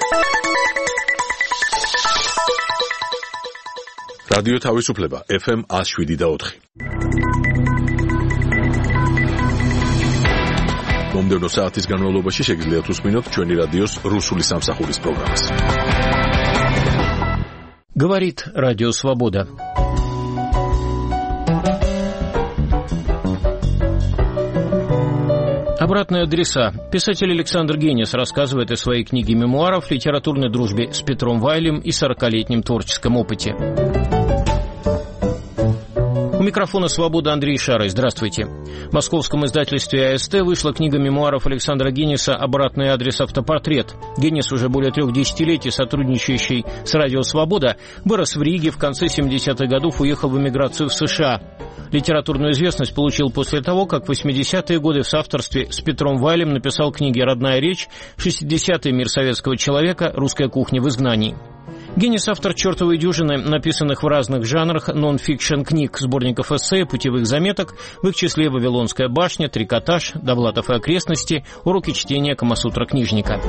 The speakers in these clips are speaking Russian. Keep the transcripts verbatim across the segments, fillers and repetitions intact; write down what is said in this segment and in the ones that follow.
რადიო თავისუფლება ეფ ემ one oh seven და four. მომდევნო საათის განმავლობაში შეგიძლიათ უსმინოთ ჩვენი რადიოს რუსული სამსახურის პროგრამას. Говорит Радио Свобода. Обратные адреса. Писатель Александр Генис рассказывает о своей книге мемуаров, литературной дружбе с Петром Вайлем и сорокалетнем творческом опыте. У микрофона «Свобода» Андрей Шарой. Здравствуйте. В московском издательстве а эс тэ вышла книга мемуаров Александра Гениса «Обратный адрес. Автопортрет». Генис, уже более трех десятилетий сотрудничающий с «Радио Свобода», вырос в Риге, в конце семидесятых годов уехал в эмиграцию в США. Литературную известность получил после того, как в восьмидесятые годы в соавторстве с Петром Вайлем написал книги «Родная речь», «шестидесятый мир советского человека», «Русская кухня в изгнании». Генис — автор «Чертовой дюжины», написанных в разных жанрах нон-фикшн книг, сборников эссе, путевых заметок, в их числе «Вавилонская башня», «Трикотаж», «Довлатов и окрестности», «Уроки чтения Камасутра книжника».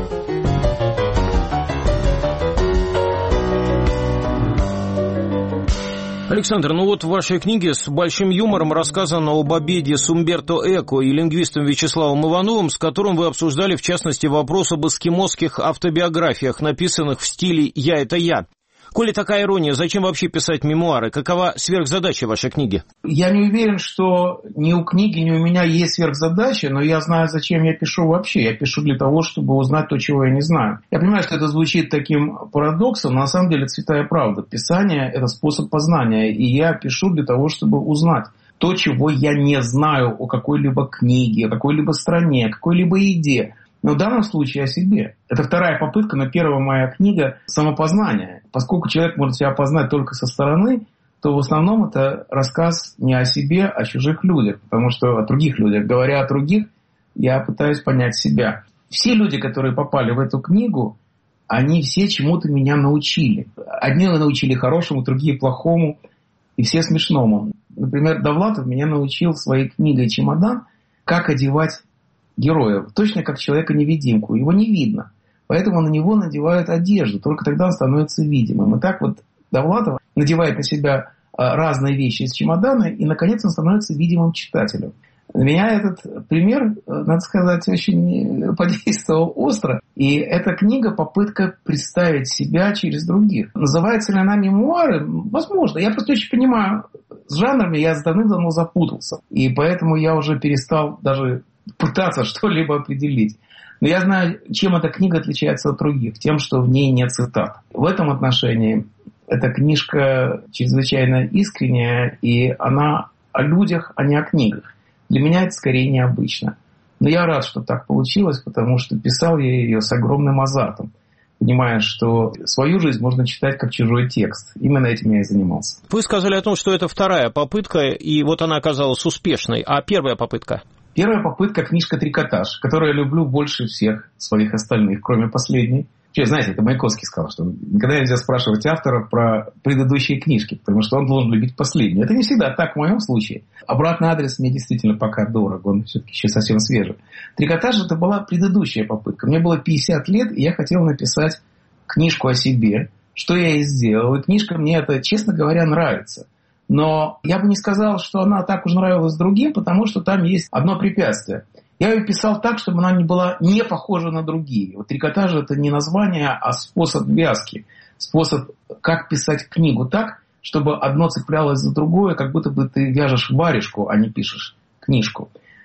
Александр, ну вот в вашей книге с большим юмором рассказано об обеде с Умберто Эко и лингвистом Вячеславом Ивановым, с которым вы обсуждали, в частности, вопрос об эскимосских автобиографиях, написанных в стиле «я – это я». Коли такая ирония, зачем вообще писать мемуары? Какова сверхзадача вашей книги? Я не уверен, что ни у книги, ни у меня есть сверхзадача, но я знаю, зачем я пишу вообще. Я пишу для того, чтобы узнать то, чего я не знаю. Я понимаю, что это звучит таким парадоксом, но на самом деле это святая правда. Писание – это способ познания, и я пишу для того, чтобы узнать то, чего я не знаю о какой-либо книге, о какой-либо стране, о какой-либо еде. Но в данном случае о себе. Это вторая попытка, но первая моя книга – самопознание. Поскольку человек может себя познать только со стороны, то в основном это рассказ не о себе, а о чужих людях. Потому что о других людях. Говоря о других, я пытаюсь понять себя. Все люди, которые попали в эту книгу, они все чему-то меня научили. Одни научили хорошему, другие плохому, и все смешному. Например, Довлатов меня научил своей книгой «Чемодан», как одевать героя, точно как человека-невидимку. Его не видно. Поэтому на него надевают одежду. Только тогда он становится видимым. И так вот Довлатов надевает на себя разные вещи из чемодана, и, наконец, он становится видимым читателем. На меня этот пример, надо сказать, очень подействовал остро. И эта книга — попытка представить себя через других. Называется ли она «Мемуары»? Возможно. Я просто очень понимаю, с жанрами я давным-давно запутался. И поэтому я уже перестал даже пытаться что-либо определить. Но я знаю, чем эта книга отличается от других. Тем, что в ней нет цитат. В этом отношении эта книжка чрезвычайно искренняя, и она о людях, а не о книгах. Для меня это скорее необычно. Но я рад, что так получилось, потому что писал я ее с огромным азартом, понимая, что свою жизнь можно читать как чужой текст. Именно этим я и занимался. Вы сказали о том, что это вторая попытка, и вот она оказалась успешной. А первая попытка? Первая попытка — книжка «Трикотаж», которую я люблю больше всех своих остальных, кроме последней. Че, знаете, это Маяковский сказал, что никогда нельзя спрашивать автора про предыдущие книжки, потому что он должен любить последнюю. Это не всегда так в моем случае. Обратный адрес мне действительно пока дорог, он все-таки еще совсем свежий. «Трикотаж» — это была предыдущая попытка. Мне было пятьдесят лет, и я хотел написать книжку о себе, что я и сделал. И книжка мне это, честно говоря, нравится. Но я бы не сказал, что она так уж нравилась другим, потому что там есть одно препятствие. Я ее писал так, чтобы она не была не похожа на другие. Вот «Трикотаж» — это не название, а способ вязки. Способ, как писать книгу так, чтобы одно цеплялось за другое, как будто бы ты вяжешь варежку, а не пишешь книжку.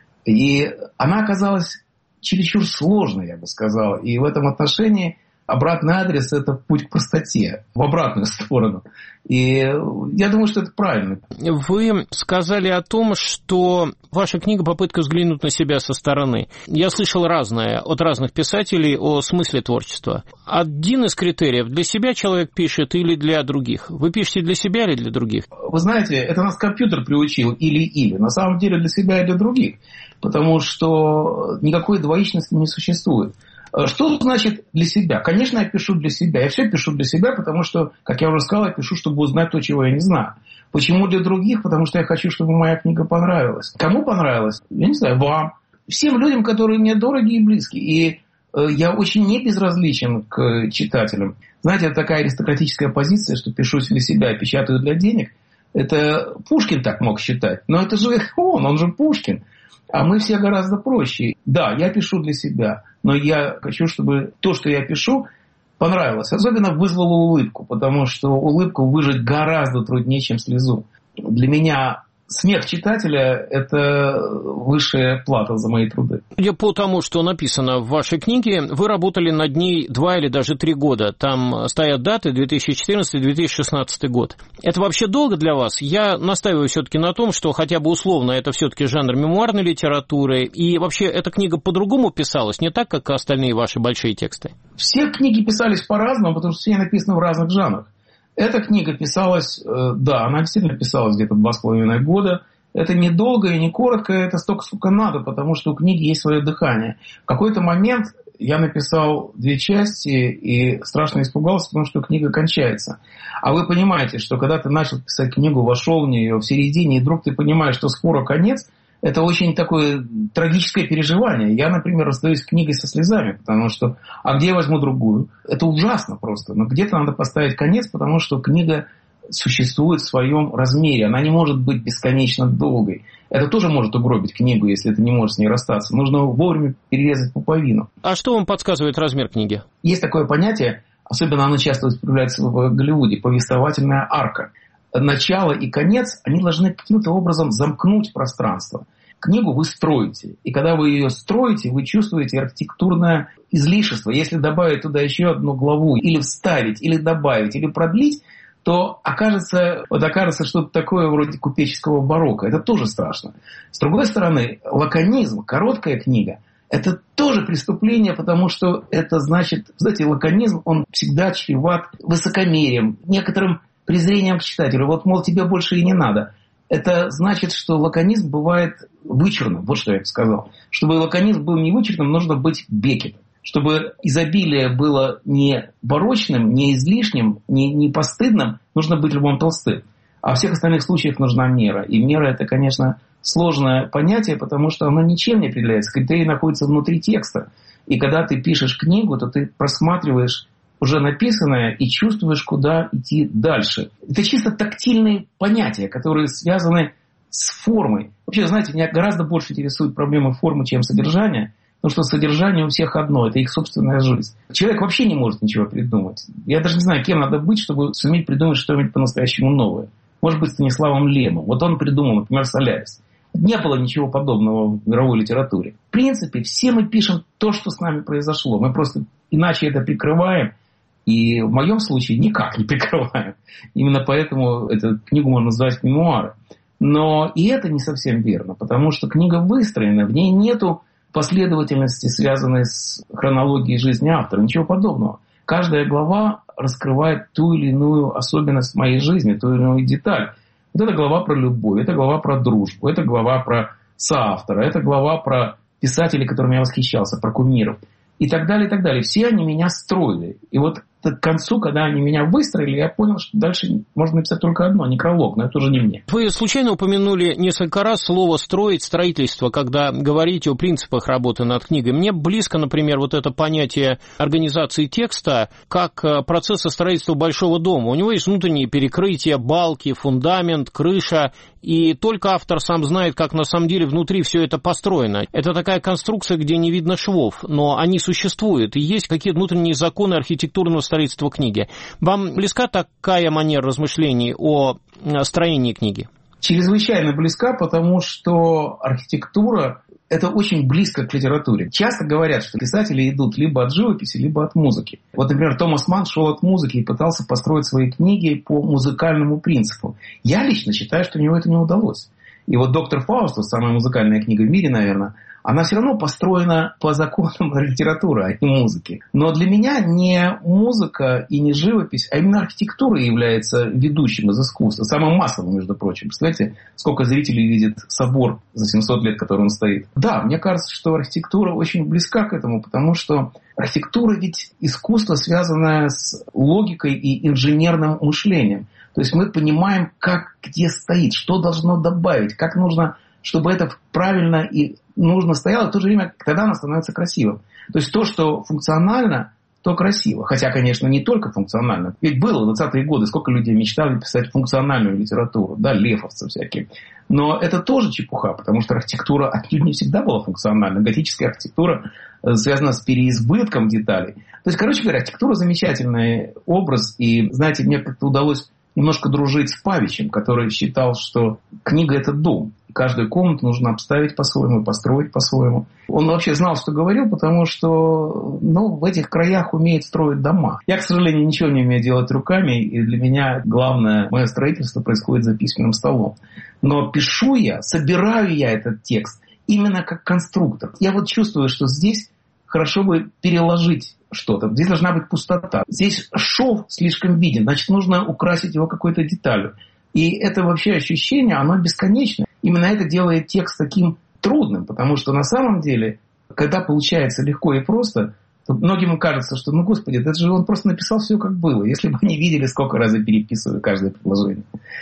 И она оказалась чересчур сложной, я бы сказал. И в этом отношении обратный адрес — это путь к простоте, в обратную сторону. И я думаю, что это правильно. Вы сказали о том, что ваша книга — попытка взглянуть на себя со стороны. Я слышал разное от разных писателей о смысле творчества. Один из критериев — для себя человек пишет или для других? Вы пишете для себя или для других? Вы знаете, это нас компьютер приучил или-или. На самом деле для себя и для других. Потому что никакой двоичности не существует. Что значит для себя? Конечно, я пишу для себя. Я все пишу для себя, потому что, как я уже сказал, я пишу, чтобы узнать то, чего я не знаю. Почему для других? Потому что я хочу, чтобы моя книга понравилась. Кому понравилась? Я не знаю, вам. Всем людям, которые мне дороги и близки. И я очень не безразличен к читателям. Знаете, это такая аристократическая позиция, что пишу для себя, печатаю для денег. Это Пушкин так мог считать. Но это же он, он же Пушкин. А мы все гораздо проще. Да, я пишу для себя, но я хочу, чтобы то, что я пишу, понравилось. Особенно вызвало улыбку, потому что улыбку выжать гораздо труднее, чем слезу. Для меня смех читателя – это высшая плата за мои труды. Судя по тому, что написано в вашей книге, вы работали над ней два или даже три года. Там стоят даты две тысячи четырнадцатый - две тысячи шестнадцатый год. Это вообще долго для вас? Я настаиваю все-таки на том, что хотя бы условно это все-таки жанр мемуарной литературы. И вообще эта книга по-другому писалась, не так, как остальные ваши большие тексты? Все книги писались по-разному, потому что все написаны в разных жанрах. Эта книга писалась, да, она действительно писалась где-то два с половиной года. Это не долго и не коротко, это столько, сколько надо, потому что у книги есть свое дыхание. В какой-то момент я написал две части и страшно испугался, потому что книга кончается. А вы понимаете, что когда ты начал писать книгу, вошел в нее в середине, и вдруг ты понимаешь, что скоро конец, это очень такое трагическое переживание. Я, например, расстаюсь с книгой со слезами, потому что, а где я возьму другую? Это ужасно просто. Но где-то надо поставить конец, потому что книга существует в своем размере. Она не может быть бесконечно долгой. Это тоже может угробить книгу, если ты не можешь с ней расстаться. Нужно вовремя перерезать пуповину. А что вам подсказывает размер книги? Есть такое понятие, особенно оно часто появляется в Голливуде, повествовательная арка. Начало и конец, они должны каким-то образом замкнуть пространство. Книгу вы строите. И когда вы ее строите, вы чувствуете архитектурное излишество. Если добавить туда еще одну главу, или вставить, или добавить, или продлить, то окажется, вот окажется что-то такое вроде купеческого барокко. Это тоже страшно. С другой стороны, лаконизм, короткая книга, это тоже преступление, потому что это значит, знаете, лаконизм, он всегда чреват высокомерием, некоторым презрением к читателю. Вот, мол, тебе больше и не надо. Это значит, что лаконизм бывает вычурным. Вот что я сказал. Чтобы лаконизм был не вычурным, нужно быть Беккетом. Чтобы изобилие было не барочным, не излишним, не, не постыдным, нужно быть Львом Толстым. А в всех остальных случаях нужна мера. И мера – это, конечно, сложное понятие, потому что оно ничем не определяется. Критерий находится внутри текста. И когда ты пишешь книгу, то ты просматриваешь уже написанное и чувствуешь, куда идти дальше. Это чисто тактильные понятия, которые связаны с формой. Вообще, знаете, меня гораздо больше интересуют проблемы формы, чем содержание, потому что содержание у всех одно, это их собственная жизнь. Человек вообще не может ничего придумать. Я даже не знаю, кем надо быть, чтобы суметь придумать что-нибудь по-настоящему новое. Может быть, Станиславом Лемом. Вот он придумал, например, «Солярис». Не было ничего подобного в мировой литературе. В принципе, все мы пишем то, что с нами произошло. Мы просто иначе это прикрываем. И в моем случае никак не прикрываем. Именно поэтому эту книгу можно назвать мемуары. Но и это не совсем верно, потому что книга выстроена, в ней нету последовательности, связанной с хронологией жизни автора. Ничего подобного. Каждая глава раскрывает ту или иную особенность моей жизни, ту или иную деталь. Вот это глава про любовь, это глава про дружбу, это глава про соавтора, это глава про писателей, которыми я восхищался, про кумиров. И так далее, и так далее. Все они меня строили. И вот к концу, когда они меня выстроили, я понял, что дальше можно написать только одно, некролог, но это уже не мне. Вы случайно упомянули несколько раз слово «строить», «строительство», когда говорите о принципах работы над книгой. Мне близко, например, вот это понятие организации текста как процесса строительства большого дома. У него есть внутренние перекрытия, балки, фундамент, крыша, и только автор сам знает, как на самом деле внутри все это построено. Это такая конструкция, где не видно швов, но они существуют, и есть какие-то внутренние законы архитектурного строительства книги. Вам близка такая манера размышлений о строении книги? Чрезвычайно близка, потому что архитектура – это очень близко к литературе. Часто говорят, что писатели идут либо от живописи, либо от музыки. Вот, например, Томас Манн шел от музыки и пытался построить свои книги по музыкальному принципу. Я лично считаю, что у него это не удалось. И вот «Доктор Фаустус», самая музыкальная книга в мире, наверное, она все равно построена по законам литературы, а не музыки. Но для меня не музыка и не живопись, а именно архитектура является ведущим из искусства. Самым массовым, между прочим. Представляете, сколько зрителей видит собор за семьсот лет, который он стоит. Да, мне кажется, что архитектура очень близка к этому, потому что архитектура ведь искусство, связанное с логикой и инженерным мышлением. То есть мы понимаем, как где стоит, что должно добавить, как нужно, чтобы это правильно и нужно стояло, в то же время тогда оно становится красивым. То есть то, что функционально, то красиво. Хотя, конечно, не только функционально. Ведь было в двадцатые годы, сколько людей мечтали писать функциональную литературу, да, лефовцы всякие. Но это тоже чепуха, потому что архитектура отнюдь не всегда была функциональна. Готическая архитектура связана с переизбытком деталей. То есть, короче говоря, архитектура замечательный образ. И, знаете, мне как-то удалось немножко дружить с Павичем, который считал, что книга – это дом. Каждую комнату нужно обставить по-своему, построить по-своему. Он вообще знал, что говорил, потому что ну, в этих краях умеет строить дома. Я, к сожалению, ничего не умею делать руками, и для меня главное мое строительство происходит за письменным столом. Но пишу я, собираю я этот текст именно как конструктор. Я вот чувствую, что здесь хорошо бы переложить что-то. Здесь должна быть пустота. Здесь шов слишком виден, значит, нужно украсить его какой-то деталью. И это вообще ощущение, оно бесконечное. Именно это делает текст таким трудным, потому что на самом деле, когда получается легко и просто, то многим кажется, что, ну, господи, это же он просто написал все как было. Если бы они видели, сколько раз я переписываю каждое предложение.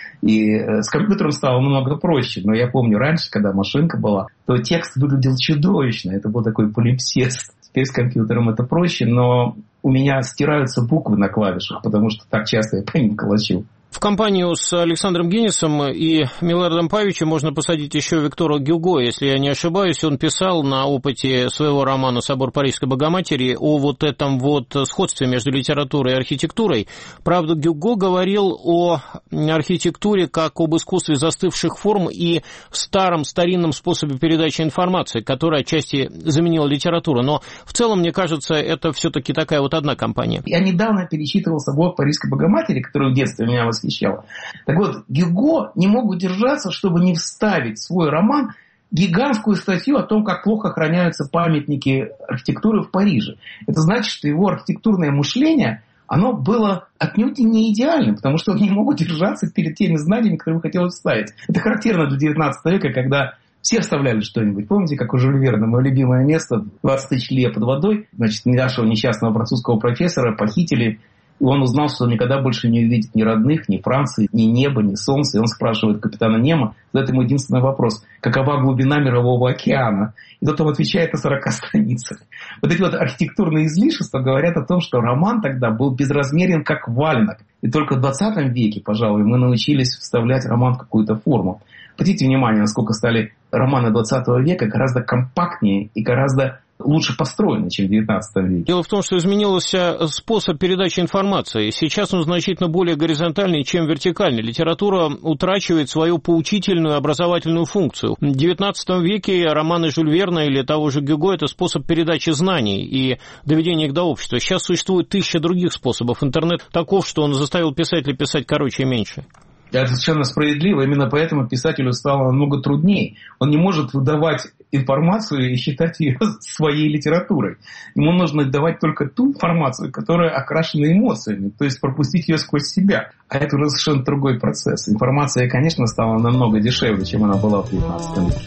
И с компьютером стало намного проще. Но я помню раньше, когда машинка была, то текст выглядел чудовищно. Это был такой полипсест. Теперь с компьютером это проще, но у меня стираются буквы на клавишах, потому что так часто я по ним колочу. В компанию с Александром Гиннисом и Милорадом Павичем можно посадить еще Виктора Гюго, если я не ошибаюсь. Он писал на опыте своего романа «Собор Парижской Богоматери» о вот этом вот сходстве между литературой и архитектурой. Правда, Гюго говорил о архитектуре как об искусстве застывших форм и старом старинном способе передачи информации, который отчасти заменил литературу. Но в целом, мне кажется, это все-таки такая вот одна компания. Я недавно перечитывал «Собор Парижской Богоматери», который в детстве меня восхищал. Так вот, Гюго не мог удержаться, чтобы не вставить в свой роман гигантскую статью о том, как плохо охраняются памятники архитектуры в Париже. Это значит, что его архитектурное мышление, оно было отнюдь не идеальным, потому что он не мог удержаться перед теми знаниями, которые ему хотелось вставить. Это характерно для девятнадцатого века, когда все вставляли что-нибудь. Помните, как у Жюля Верна, мое любимое место, двадцать тысяч лье под водой, значит, нашего несчастного французского профессора похитили. И он узнал, что он никогда больше не увидит ни родных, ни Франции, ни неба, ни солнца. И он спрашивает капитана Немо, задает ему единственный вопрос: какова глубина Мирового океана? И тот ему отвечает на сорока страницах. Вот эти вот архитектурные излишества говорят о том, что роман тогда был безразмерен, как валенок. И только в двадцатом веке, пожалуй, мы научились вставлять роман в какую-то форму. Обратите внимание, насколько стали романы двадцатого века гораздо компактнее и гораздо лучше построены, чем в девятнадцатом веке. Дело в том, что изменился способ передачи информации. Сейчас он значительно более горизонтальный, чем вертикальный. Литература утрачивает свою поучительную образовательную функцию. В девятнадцатом веке романы Жюля Верна или того же Гюго – это способ передачи знаний и доведения их до общества. Сейчас существует тысяча других способов. Интернет таков, что он заставил писателя писать короче и меньше. Это совершенно справедливо. Именно поэтому писателю стало намного труднее. Он не может выдавать информацию и считать ее своей литературой. Ему нужно давать только ту информацию, которая окрашена эмоциями, то есть пропустить ее сквозь себя. А это уже совершенно другой процесс. Информация, конечно, стала намного дешевле, чем она была в девятнадцатом веке.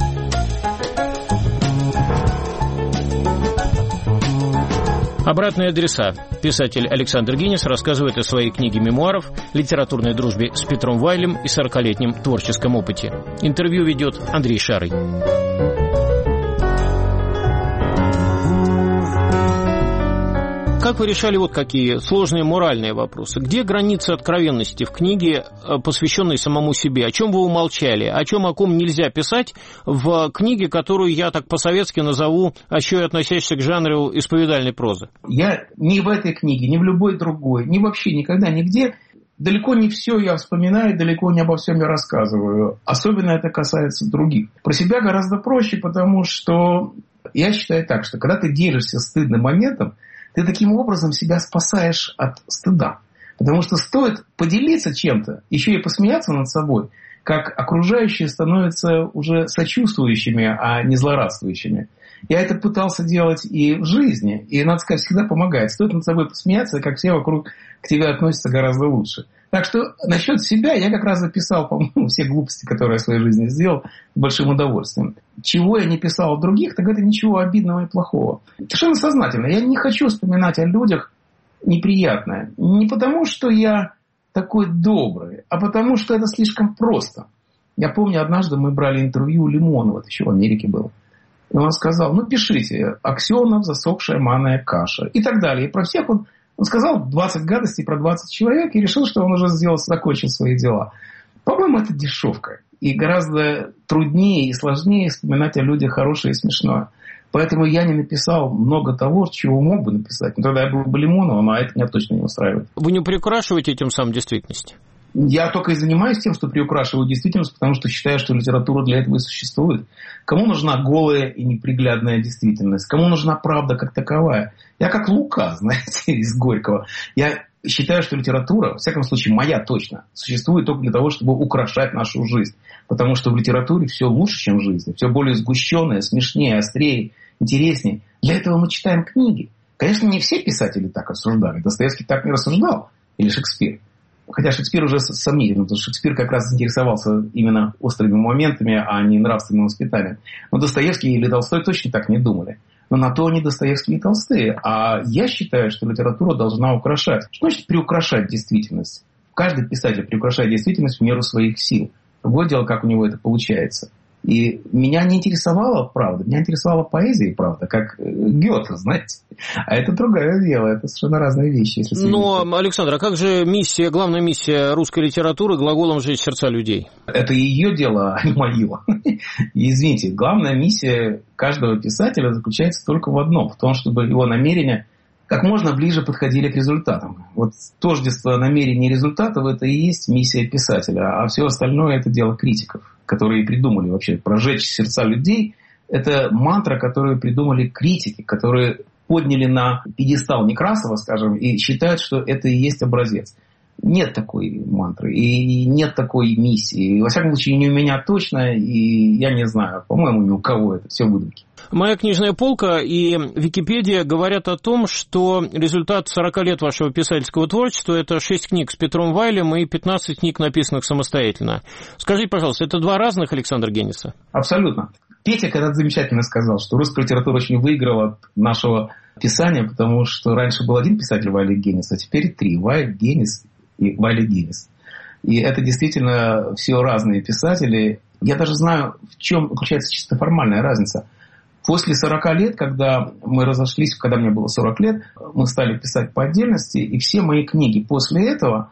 Обратные адреса. Писатель Александр Гиннис рассказывает о своей книге мемуаров, литературной дружбе с Петром Вайлем и сорокалетнем творческом опыте. Интервью ведет Андрей Шарый. Как вы решали вот какие сложные моральные вопросы? Где граница откровенности в книге, посвященной самому себе? О чем вы умолчали? О чем, о ком нельзя писать в книге, которую я так по-советски назову, а еще и относящейся к жанру исповедальной прозы? Я ни в этой книге, ни в любой другой, ни вообще никогда, нигде далеко не все я вспоминаю, далеко не обо всем я рассказываю. Особенно это касается других. Про себя гораздо проще, потому что я считаю так, что когда ты делишься стыдным моментом, ты таким образом себя спасаешь от стыда. Потому что стоит поделиться чем-то, еще и посмеяться над собой, как окружающие становятся уже сочувствующими, а не злорадствующими. Я это пытался делать и в жизни, и, надо сказать, всегда помогает. Стоит над собой посмеяться, как все вокруг к тебе относятся гораздо лучше. Так что насчет себя я как раз записал, по-моему, все глупости, которые я в своей жизни сделал, с большим удовольствием. Чего я не писал о других, так это ничего обидного и плохого. Совершенно сознательно. Я не хочу вспоминать о людях неприятное. Не потому, что я такой добрый, а потому, что это слишком просто. Я помню, однажды мы брали интервью у Лимонова, это еще в Америке было. И он сказал, ну, пишите, Аксенов, засохшая манная каша и так далее. И про всех он, он сказал двадцать гадостей про двадцать человек и решил, что он уже сделал, закончил свои дела. По-моему, это дешевка. И гораздо труднее и сложнее вспоминать о людях хорошее и смешное. Поэтому я не написал много того, чего мог бы написать. Но тогда я был бы Лимоновым, а это меня точно не устраивает. Вы не приукрашиваете этим самым действительность? Я только и занимаюсь тем, что приукрашиваю действительность, потому что считаю, что литература для этого и существует. Кому нужна голая и неприглядная действительность? Кому нужна правда как таковая? Я как Лука, знаете, из Горького. Я считаю, что литература, во всяком случае моя точно, существует только для того, чтобы украшать нашу жизнь. Потому что в литературе все лучше, чем в жизни. Все более сгущенное, смешнее, острее, интереснее. Для этого мы читаем книги. Конечно, не все писатели так рассуждали. Достоевский так не рассуждал. Или Шекспир. Хотя Шекспир уже сомнительно, потому что Шекспир как раз интересовался именно острыми моментами, а не нравственным воспитанием. Но Достоевский или Толстой точно так не думали. Но на то они Достоевский и Толстые. А я считаю, что литература должна украшать. Что значит приукрашать действительность? Каждый писатель приукрашает действительность в меру своих сил. Другое дело, как у него это получается. И меня не интересовала правда, меня интересовала поэзия и правда, как Гёте, знаете. А это другое дело, это совершенно разные вещи. Если Но, Александр, а как же миссия, главная миссия русской литературы глаголом «сжечь сердца людей»? Это ее дело, а не мое. И извините, главная миссия каждого писателя заключается только в одном, в том, чтобы его намерения как можно ближе подходили к результатам. Вот тождество намерений и результатов – это и есть миссия писателя, а все остальное – это дело критиков, которые придумали вообще прожечь сердца людей. Это мантра, которую придумали критики, которые подняли на пьедестал Некрасова, скажем, и считают, что это и есть образец. Нет такой мантры и нет такой миссии. Во всяком случае, не у меня точно, и я не знаю, по-моему, ни у кого это все выдумки. Моя книжная полка и Википедия говорят о том, что результат сорока лет вашего писательского творчества – это шесть книг с Петром Вайлем и пятнадцать книг, написанных самостоятельно. Скажите, пожалуйста, это два разных Александра Генниса? Абсолютно. Петя когда-то замечательно сказал, что русская литература очень выиграла от нашего писания, потому что раньше был один писатель Вайль Геннис, а теперь три – Вайль, Геннис и Вайль Геннис. И это действительно все разные писатели. Я даже знаю, в чем заключается чисто формальная разница. После сорока лет, когда мы разошлись, когда мне было сорок лет, мы стали писать по отдельности, и все мои книги после этого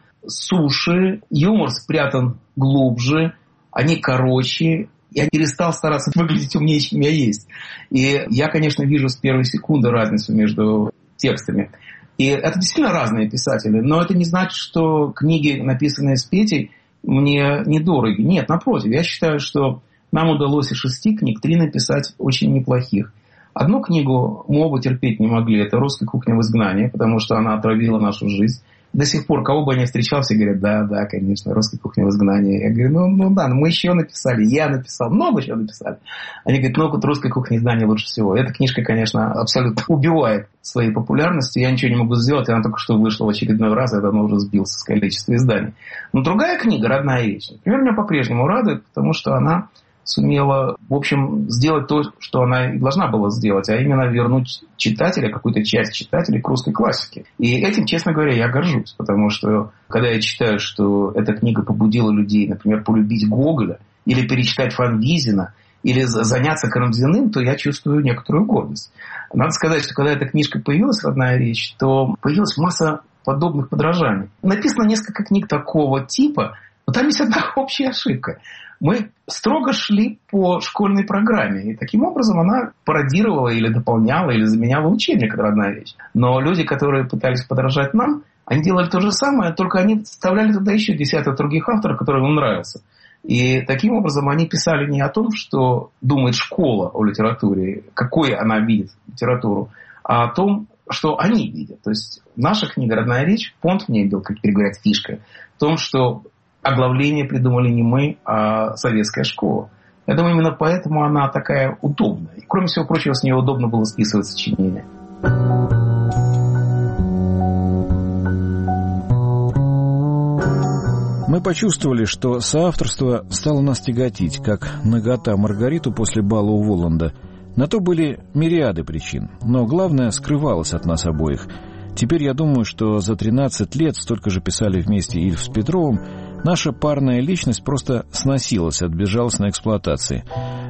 суше, юмор спрятан глубже, они короче, я перестал стараться выглядеть умнее, чем я есть. И я, конечно, вижу с первой секунды разницу между текстами. И это действительно разные писатели, но это не значит, что книги, написанные с Петей, мне недороги. Нет, напротив, я считаю, что нам удалось из шести книг три написать очень неплохих. Одну книгу мы оба терпеть не могли. Это «Русская кухня в изгнании», потому что она отравила нашу жизнь. До сих пор, кого бы я ни встречал, все говорят, да, да, конечно, «Русская кухня в изгнании». Я говорю, ну, ну да, ну мы еще написали, я написал, много еще написали. Они говорят, ну вот «Русская кухня в изгнании» лучше всего. Эта книжка, конечно, абсолютно убивает своей популярностью. Я ничего не могу сделать, она только что вышла в очередной раз, я давно уже сбился с количества изданий. Но другая книга «Родная речь», например, меня по-прежнему радует, потому что она сумела, в общем, сделать то, что она и должна была сделать, а именно вернуть читателя, какую-то часть читателей к русской классике. И этим, честно говоря, я горжусь, потому что, когда я читаю, что эта книга побудила людей, например, полюбить Гоголя, или перечитать Фанвизина, или заняться Карамзиным, то я чувствую некоторую гордость. Надо сказать, что когда эта книжка появилась, «Родная речь», то появилась масса подобных подражаний. Написано несколько книг такого типа, но там есть одна общая ошибка. Мы строго шли по школьной программе. И таким образом она пародировала или дополняла, или заменяла учебник «Родная речь». Но люди, которые пытались подражать нам, они делали то же самое, только они вставляли туда еще десяток других авторов, которые им нравятся. И таким образом они писали не о том, что думает школа о литературе, какой она видит литературу, а о том, что они видят. То есть наша книга «Родная речь», понт в ней был, как теперь говорят, фишка, в том, что оглавление придумали не мы, а советская школа. Я думаю, именно поэтому она такая удобная. И, кроме всего прочего, с нее удобно было списывать сочинения. Мы почувствовали, что соавторство стало нас тяготить, как нагота Маргариту после бала у Воланда. На то были мириады причин, но главное скрывалось от нас обоих. Теперь я думаю, что за тринадцать лет столько же писали вместе Ильф с Петровым, наша парная личность просто сносилась от безжалостной эксплуатации.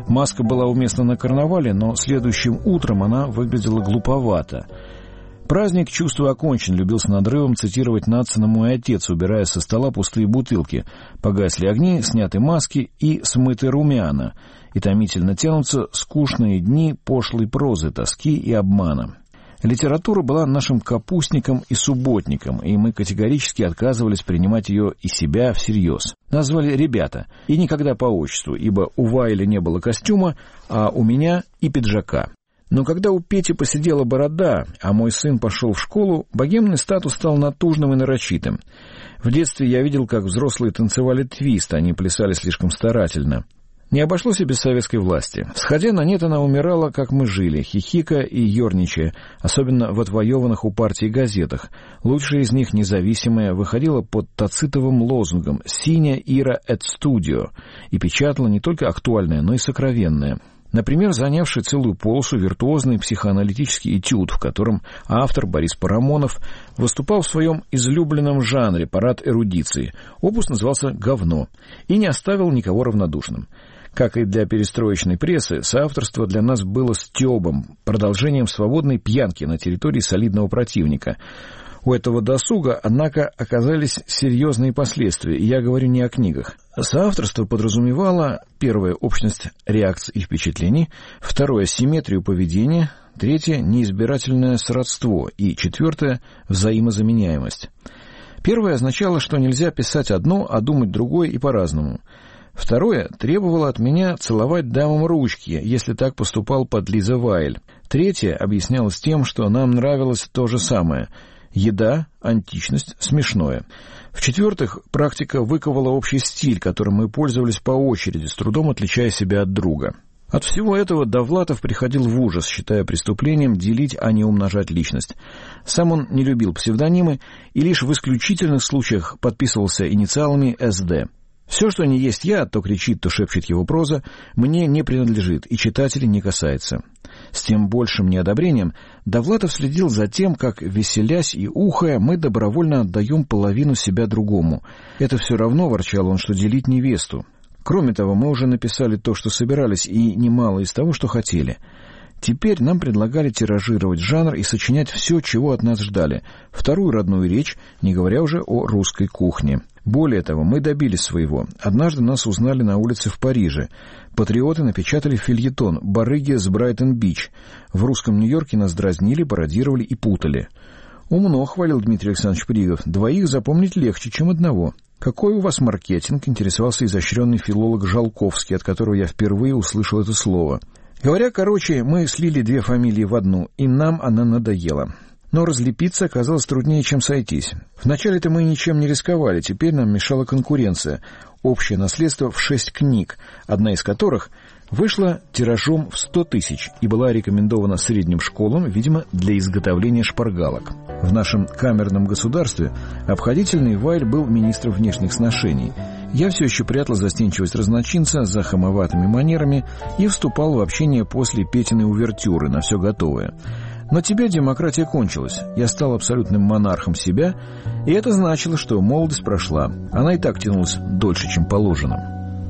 Маска была уместна на карнавале, но следующим утром она выглядела глуповато. «Праздник чувства окончен», любил с надрывом цитировать Надсона мой отец, убирая со стола пустые бутылки. Погасли огни, сняты маски и смыты румяна. И томительно тянутся скучные дни пошлой прозы, тоски и обмана. Литература была нашим капустником и субботником, и мы категорически отказывались принимать ее и себя всерьез. Нас звали «ребята», и никогда по отчеству, ибо у Вайля не было костюма, а у меня и пиджака. Но когда у Пети посидела борода, а мой сын пошел в школу, богемный статус стал натужным и нарочитым. В детстве я видел, как взрослые танцевали твист, они плясали слишком старательно. Не обошлось и без советской власти. Сходя на нет, она умирала, как мы жили, хихикая и ерничая, особенно в отвоеванных у партии газетах. Лучшая из них, независимая, выходила под тацитовым лозунгом «Синя Ира эт студио» и печатала не только актуальное, но и сокровенное. Например, занявший целую полосу виртуозный психоаналитический этюд, в котором автор Борис Парамонов выступал в своем излюбленном жанре «Парад эрудиции». Опус назывался «Говно» и не оставил никого равнодушным. Как и для перестроечной прессы, соавторство для нас было стёбом, продолжением свободной пьянки на территории солидного противника. У этого досуга, однако, оказались серьезные последствия, и я говорю не о книгах. Соавторство подразумевало, первое, общность реакций и впечатлений, второе, симметрию поведения, третье, неизбирательное сродство и четвертое, взаимозаменяемость. Первое означало, что нельзя писать одно, а думать другое и по-разному. Второе требовало от меня целовать дамам ручки, если так поступал подлиза Вайль. Третье объяснялось тем, что нам нравилось то же самое — еда, античность, смешное. В-четвертых, практика выковала общий стиль, которым мы пользовались по очереди, с трудом отличая себя от друга. От всего этого Довлатов приходил в ужас, считая преступлением делить, а не умножать личность. Сам он не любил псевдонимы и лишь в исключительных случаях подписывался инициалами эс дэ. Все, что не есть я, то кричит, то шепчет его проза, мне не принадлежит и читателей не касается. С тем большим неодобрением Довлатов следил за тем, как, веселясь и ухая, мы добровольно отдаем половину себя другому. Это все равно, ворчал он, что делить невесту. Кроме того, мы уже написали то, что собирались, и немало из того, что хотели. Теперь нам предлагали тиражировать жанр и сочинять все, чего от нас ждали. Вторую родную речь, не говоря уже о русской кухне. Более того, мы добились своего. Однажды нас узнали на улице в Париже. Патриоты напечатали фельетон «Барыги с Брайтон-Бич». В русском Нью-Йорке нас дразнили, пародировали и путали. «Умно», — хвалил Дмитрий Александрович Пригов. «Двоих запомнить легче, чем одного». «Какой у вас маркетинг?» — интересовался изощренный филолог Жалковский, от которого я впервые услышал это слово. Говоря короче, мы слили две фамилии в одну, и нам она надоела. Но разлепиться оказалось труднее, чем сойтись. Вначале-то мы ничем не рисковали, теперь нам мешала конкуренция. Общее наследство в шесть книг, одна из которых вышла тиражом в сто тысяч и была рекомендована средним школам, видимо, для изготовления шпаргалок. В нашем камерном государстве обходительный Вайль был министром внешних сношений. Я все еще прятал застенчивость разночинца за хамоватыми манерами и вступал в общение после Петиной увертюры на все готовое. Но тебе демократия кончилась. Я стал абсолютным монархом себя, и это значило, что молодость прошла. Она и так тянулась дольше, чем положено.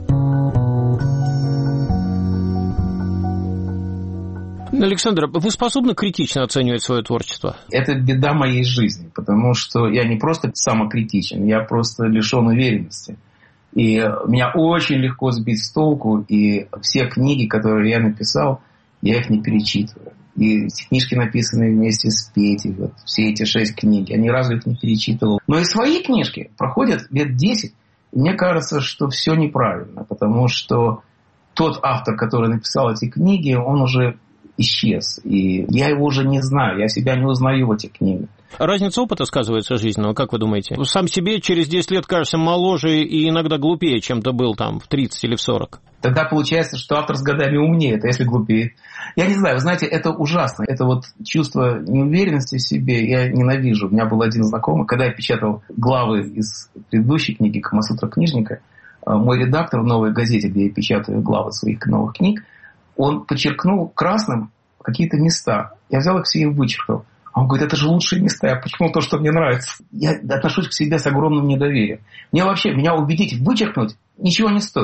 Александр, вы способны критично оценивать свое творчество? Это беда моей жизни, потому что я не просто самокритичен, я просто лишен уверенности. И меня очень легко сбить с толку, и все книги, которые я написал, я их не перечитываю. И книжки, написанные вместе с Петей, вот, все эти шесть книг, я ни разу их не перечитывал. Но и свои книжки проходят лет десять, и мне кажется, что все неправильно, потому что тот автор, который написал эти книги, он уже исчез. И я его уже не знаю, я себя не узнаю в этих книгах. Разница опыта сказывается жизненного, как вы думаете? Сам себе через десять лет кажется моложе и иногда глупее, чем ты был там в тридцать или в сорок. Тогда получается, что автор с годами умнеет, а если глупеет. Я не знаю, вы знаете, это ужасно. Это вот чувство неуверенности в себе я ненавижу. У меня был один знакомый, когда я печатал главы из предыдущей книги «Камасутра книжника», мой редактор в «Новой газете», где я печатаю главы своих новых книг, он подчеркнул красным какие-то места. Я взял их все и вычеркнул. Он говорит, это же лучшие места, а почему то, что мне нравится? Я отношусь к себе с огромным недоверием. Мне вообще, меня убедить, вычеркнуть ничего не стоит.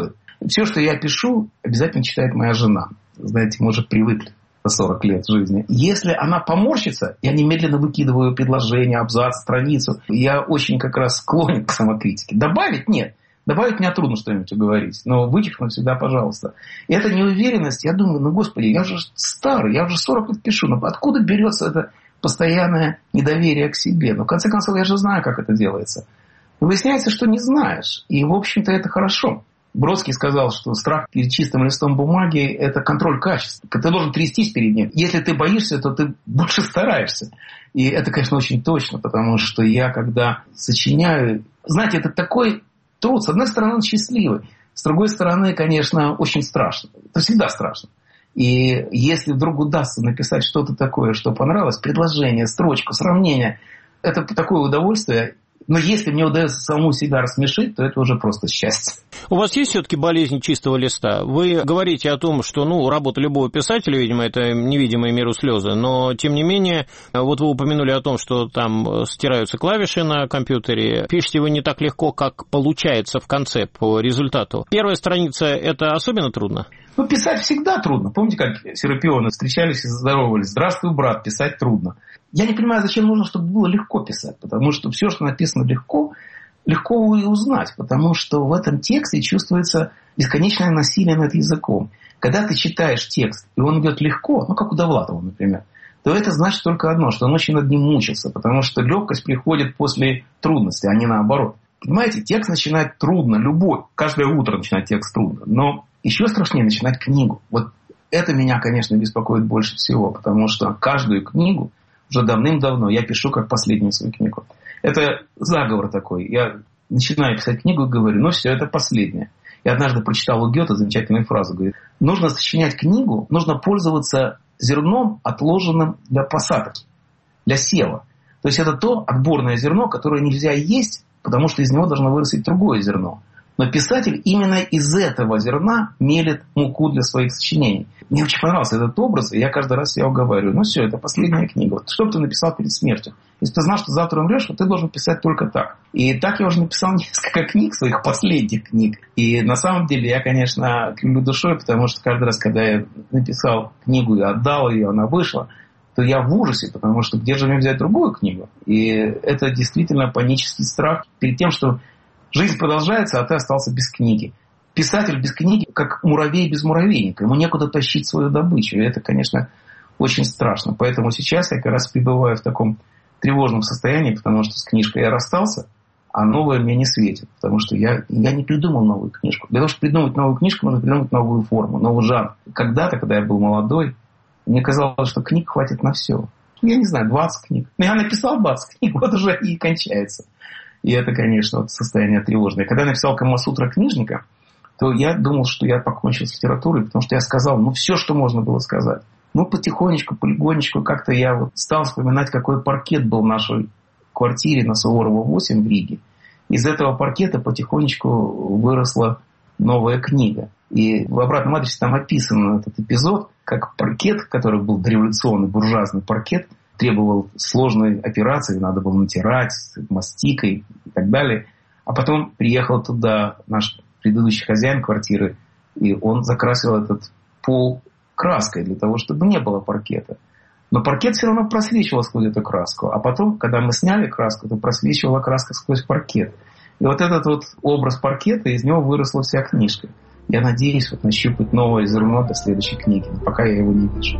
Все, что я пишу, обязательно читает моя жена. Знаете, мы уже привыкли за сорок лет жизни. Если она поморщится, я немедленно выкидываю предложение, абзац, страницу. Я очень как раз склонен к самокритике. Добавить нет. Добавить мне трудно что-нибудь уговорить. Но вычеркнуть всегда, пожалуйста. И эта неуверенность, я думаю, ну, господи, я уже старый, я уже сорок лет пишу. Но откуда берется это постоянное недоверие к себе? Но в конце концов, я же знаю, как это делается. Но выясняется, что не знаешь. И, в общем-то, это хорошо. Бродский сказал, что страх перед чистым листом бумаги – это контроль качества. Ты должен трястись перед ним. Если ты боишься, то ты больше стараешься. И это, конечно, очень точно, потому что я, когда сочиняю... Знаете, это такой труд. С одной стороны, он счастливый. С другой стороны, конечно, очень страшно. Это всегда страшно. И если вдруг удастся написать что-то такое, что понравилось, предложение, строчку, сравнение, это такое удовольствие. Но если мне удается саму себя рассмешить, то это уже просто счастье. У вас есть все-таки болезнь чистого листа? Вы говорите о том, что ну, работа любого писателя, видимо, это невидимые миру слезы, но, тем не менее, вот вы упомянули о том, что там стираются клавиши на компьютере. Пишете вы не так легко, как получается в конце по результату. Первая страница – это особенно трудно? Ну, писать всегда трудно. Помните, как серапионы встречались и здоровались? Здравствуй, брат, писать трудно. Я не понимаю, зачем нужно, чтобы было легко писать. Потому что все, что написано легко, легко и узнать. Потому что в этом тексте чувствуется бесконечное насилие над языком. Когда ты читаешь текст, и он идет легко, ну, как у Довлатова, например, то это значит только одно, что он очень над ним мучился. Потому что легкость приходит после трудности, а не наоборот. Понимаете, текст начинает трудно, любой. Каждое утро начинает текст трудно. Но еще страшнее начинать книгу. Вот это меня, конечно, беспокоит больше всего. Потому что каждую книгу уже давным-давно я пишу как последнюю свою книгу. Это заговор такой. Я начинаю писать книгу и говорю, ну все, это последнее. Я однажды прочитал у Гёте замечательную фразу. Говорит, нужно сочинять книгу, нужно пользоваться зерном, отложенным для посадки, для сева. То есть это то отборное зерно, которое нельзя есть, потому что из него должно вырасти другое зерно. Но писатель именно из этого зерна мелет муку для своих сочинений. Мне очень понравился этот образ, и я каждый раз себя уговариваю. Ну все, это последняя книга. Вот что бы ты написал перед смертью? Если ты знал, что завтра умрешь, вот ты должен писать только так. И так я уже написал несколько книг, своих последних книг. И на самом деле я, конечно, люблю душой, потому что каждый раз, когда я написал книгу и отдал ее, она вышла, то я в ужасе, потому что где же мне взять другую книгу? И это действительно панический страх перед тем, что жизнь продолжается, а ты остался без книги. Писатель без книги, как муравей без муравейника. Ему некуда тащить свою добычу. И это, конечно, очень страшно. Поэтому сейчас я как раз пребываю в таком тревожном состоянии, потому что с книжкой я расстался, а новая мне не светит. Потому что я, я не придумал новую книжку. Для того, чтобы придумать новую книжку, нужно придумать новую форму, новый жанр. Когда-то, когда я был молодой, мне казалось, что книг хватит на все. Я не знаю, двадцать книг. Но я написал двадцать книг, вот уже и кончается. И это, конечно, вот состояние тревожное. Когда я написал «Камасутра книжника», то я думал, что я покончил с литературой, потому что я сказал, ну, все, что можно было сказать. Ну, потихонечку, полигонечку как-то я вот стал вспоминать, какой паркет был в нашей квартире на Суворова восемь в Риге. Из этого паркета потихонечку выросла новая книга. И в обратном адресе там описан этот эпизод, как паркет, который был дореволюционный, буржуазный паркет, требовал сложной операции, надо было натирать мастикой и так далее. А потом приехал туда наш предыдущий хозяин квартиры, и он закрасил этот пол краской для того, чтобы не было паркета. Но паркет все равно просвечивал сквозь эту краску. А потом, когда мы сняли краску, то просвечивала краска сквозь паркет. И вот этот вот образ паркета, из него выросла вся книжка. Я надеюсь вот нащупать новое зерно до следующей книги, но пока я его не вижу.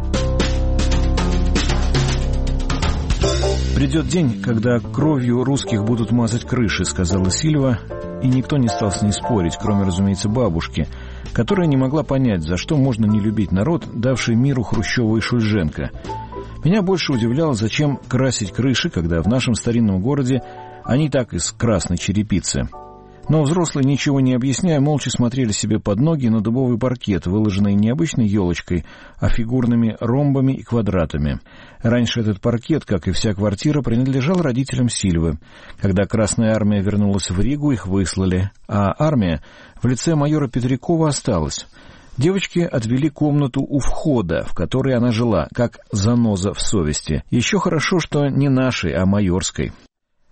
«Придет день, когда кровью русских будут мазать крыши», — сказала Сильва, и никто не стал с ней спорить, кроме, разумеется, бабушки, которая не могла понять, за что можно не любить народ, давший миру Хрущева и Шульженко. Меня больше удивляло, зачем красить крыши, когда в нашем старинном городе они так из красной черепицы. Но взрослые, ничего не объясняя, молча смотрели себе под ноги на дубовый паркет, выложенный не обычной елочкой, а фигурными ромбами и квадратами. Раньше этот паркет, как и вся квартира, принадлежал родителям Сильвы. Когда Красная Армия вернулась в Ригу, их выслали, а армия в лице майора Петрякова осталась. Девочки отвели комнату у входа, в которой она жила, как заноза в совести. Еще хорошо, что не нашей, а майорской.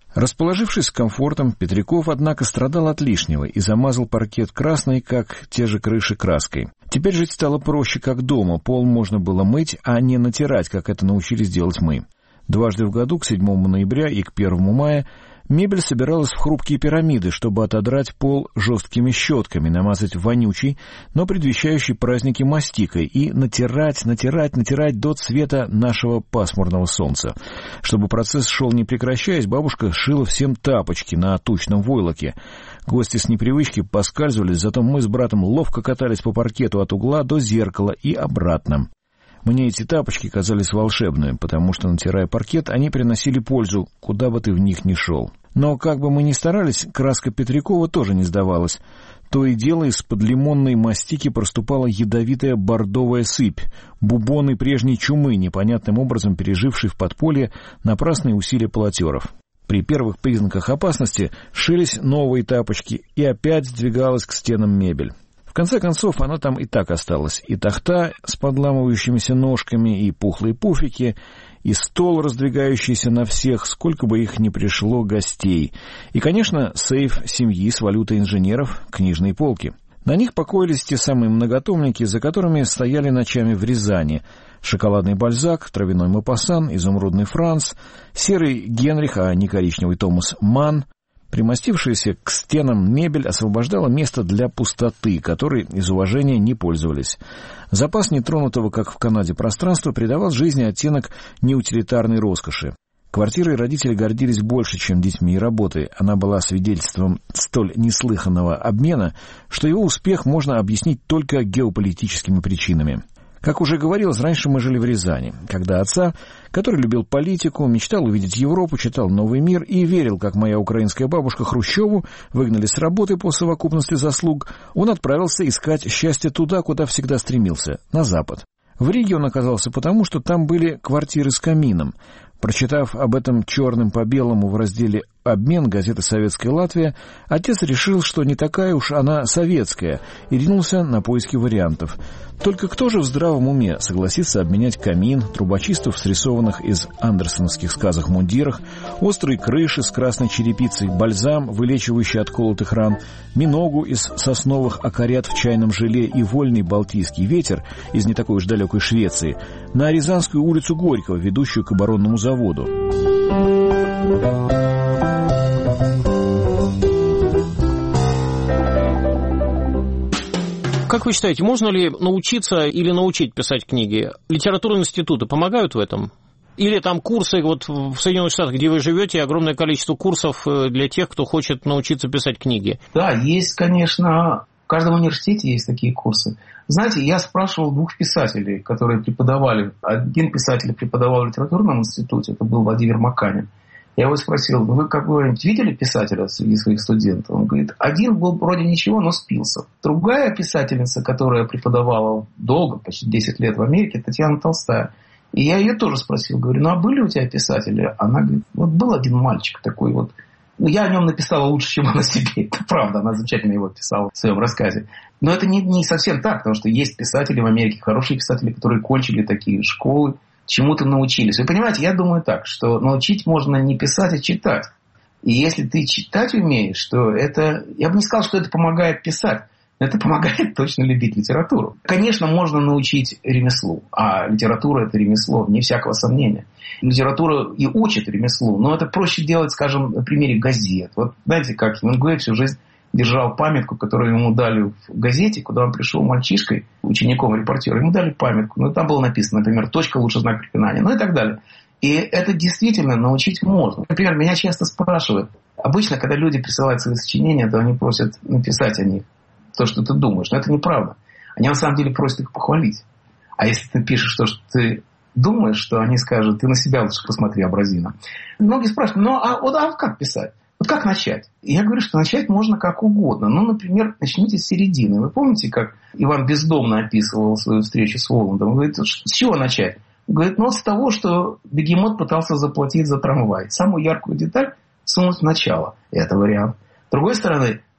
Расположившись с комфортом, Петряков, однако, страдал от лишнего и замазал паркет красной, как те же крыши, краской. Теперь жить стало проще, как дома, пол можно было мыть, а не натирать, как это научились делать мы. Дважды в году, к седьмому ноября и к первому мая, мебель собиралась в хрупкие пирамиды, чтобы отодрать пол жесткими щетками, намазать вонючей, но предвещающей праздники мастикой и натирать, натирать, натирать до цвета нашего пасмурного солнца. Чтобы процесс шел не прекращаясь, бабушка шила всем тапочки на тучном войлоке. Гости с непривычки поскальзывались, зато мы с братом ловко катались по паркету от угла до зеркала и обратно. Мне эти тапочки казались волшебными, потому что, натирая паркет, они приносили пользу, куда бы ты в них ни шел. Но как бы мы ни старались, краска Петрякова тоже не сдавалась. То и дело из-под лимонной мастики проступала ядовитая бордовая сыпь, бубоны прежней чумы, непонятным образом пережившей в подполье напрасные усилия полотеров. При первых признаках опасности шились новые тапочки, и опять сдвигалась к стенам мебель. В конце концов, она там и так осталась. И тахта с подламывающимися ножками, и пухлые пуфики, и стол, раздвигающийся на всех, сколько бы их ни пришло гостей. И, конечно, сейф семьи с валютой инженеров, книжные полки. На них покоились те самые многотомники, за которыми стояли ночами в Рязани. Шоколадный Бальзак, травяной Мопассан, изумрудный Франц, серый Генрих, а не коричневый Томас Манн. Примостившаяся к стенам мебель освобождала место для пустоты, которой из уважения не пользовались. Запас нетронутого, как в Канаде, пространства придавал жизни оттенок неутилитарной роскоши. Квартирой родители гордились больше, чем детьми и работой. Она была свидетельством столь неслыханного обмена, что его успех можно объяснить только геополитическими причинами. Как уже говорилось, раньше мы жили в Рязани, когда отца, который любил политику, мечтал увидеть Европу, читал «Новый мир» и верил, как моя украинская бабушка, Хрущеву выгнали с работы по совокупности заслуг, он отправился искать счастье туда, куда всегда стремился, на Запад. В Риге он оказался потому, что там были квартиры с камином. Прочитав об этом черным по белому в разделе «Обмен» газеты «Советская Латвия», отец решил, что не такая уж она советская, и ринулся на поиски вариантов. Только кто же в здравом уме согласится обменять камин, трубочистов, срисованных из андерсоновских сказок мундирах, острые крыши с красной черепицей, бальзам, вылечивающий от колотых ран, миногу из сосновых окорят в чайном желе и вольный балтийский ветер из не такой уж далекой Швеции на Рязанскую улицу Горького, ведущую к оборонному заводу. Как вы считаете, можно ли научиться или научить писать книги? Литературные институты помогают в этом? Или там курсы, вот в Соединенных Штатах, где вы живете, огромное количество курсов для тех, кто хочет научиться писать книги? Да, есть, конечно, в каждом университете есть такие курсы. Знаете, я спрашивал двух писателей, которые преподавали. Один писатель преподавал в литературном институте, это был Владимир Маканин. Я его спросил, вы как-нибудь видели писателя среди своих студентов? Он говорит, один был вроде ничего, но спился. Другая писательница, которая преподавала долго, почти десять лет в Америке, Татьяна Толстая. И я ее тоже спросил, говорю, ну а были у тебя писатели? Она говорит, вот был один мальчик такой вот. Ну, я о нем написала лучше, чем он о себе. Это правда, она замечательно его писала в своем рассказе. Но это не, не совсем так, потому что есть писатели в Америке, хорошие писатели, которые кончили такие школы, чему-то научились. Вы понимаете, я думаю так, что научить можно не писать, а читать. И если ты читать умеешь, то это... Я бы не сказал, что это помогает писать. Но это помогает точно любить литературу. Конечно, можно научить ремеслу. А литература – это ремесло, вне всякого сомнения. Литература и учит ремеслу. Но это проще делать, скажем, на примере газет. Вот знаете, как Хемингуэй всю жизнь держал памятку, которую ему дали в газете, куда он пришел мальчишкой, учеником репортера. Ему дали памятку. Ну, там было написано, например, точка лучше знак препинания. Ну и так далее. И это действительно научить можно. Например, меня часто спрашивают. Обычно, когда люди присылают свои сочинения, то они просят написать о них то, что ты думаешь. Но это неправда. Они на самом деле просят их похвалить. А если ты пишешь то, что ты думаешь, что они скажут, ты на себя лучше посмотри, образина. Многие спрашивают, ну а, вот, а как писать? Вот как начать? И я говорю, что начать можно как угодно. Ну, например, начните с середины. Вы помните, как Иван Бездомный описывал свою встречу с Воландом? Он говорит, с чего начать? Он говорит, ну, с того, что бегемот пытался заплатить за трамвай. Самую яркую деталь сунуть в начало. Это вариант. С другой стороны,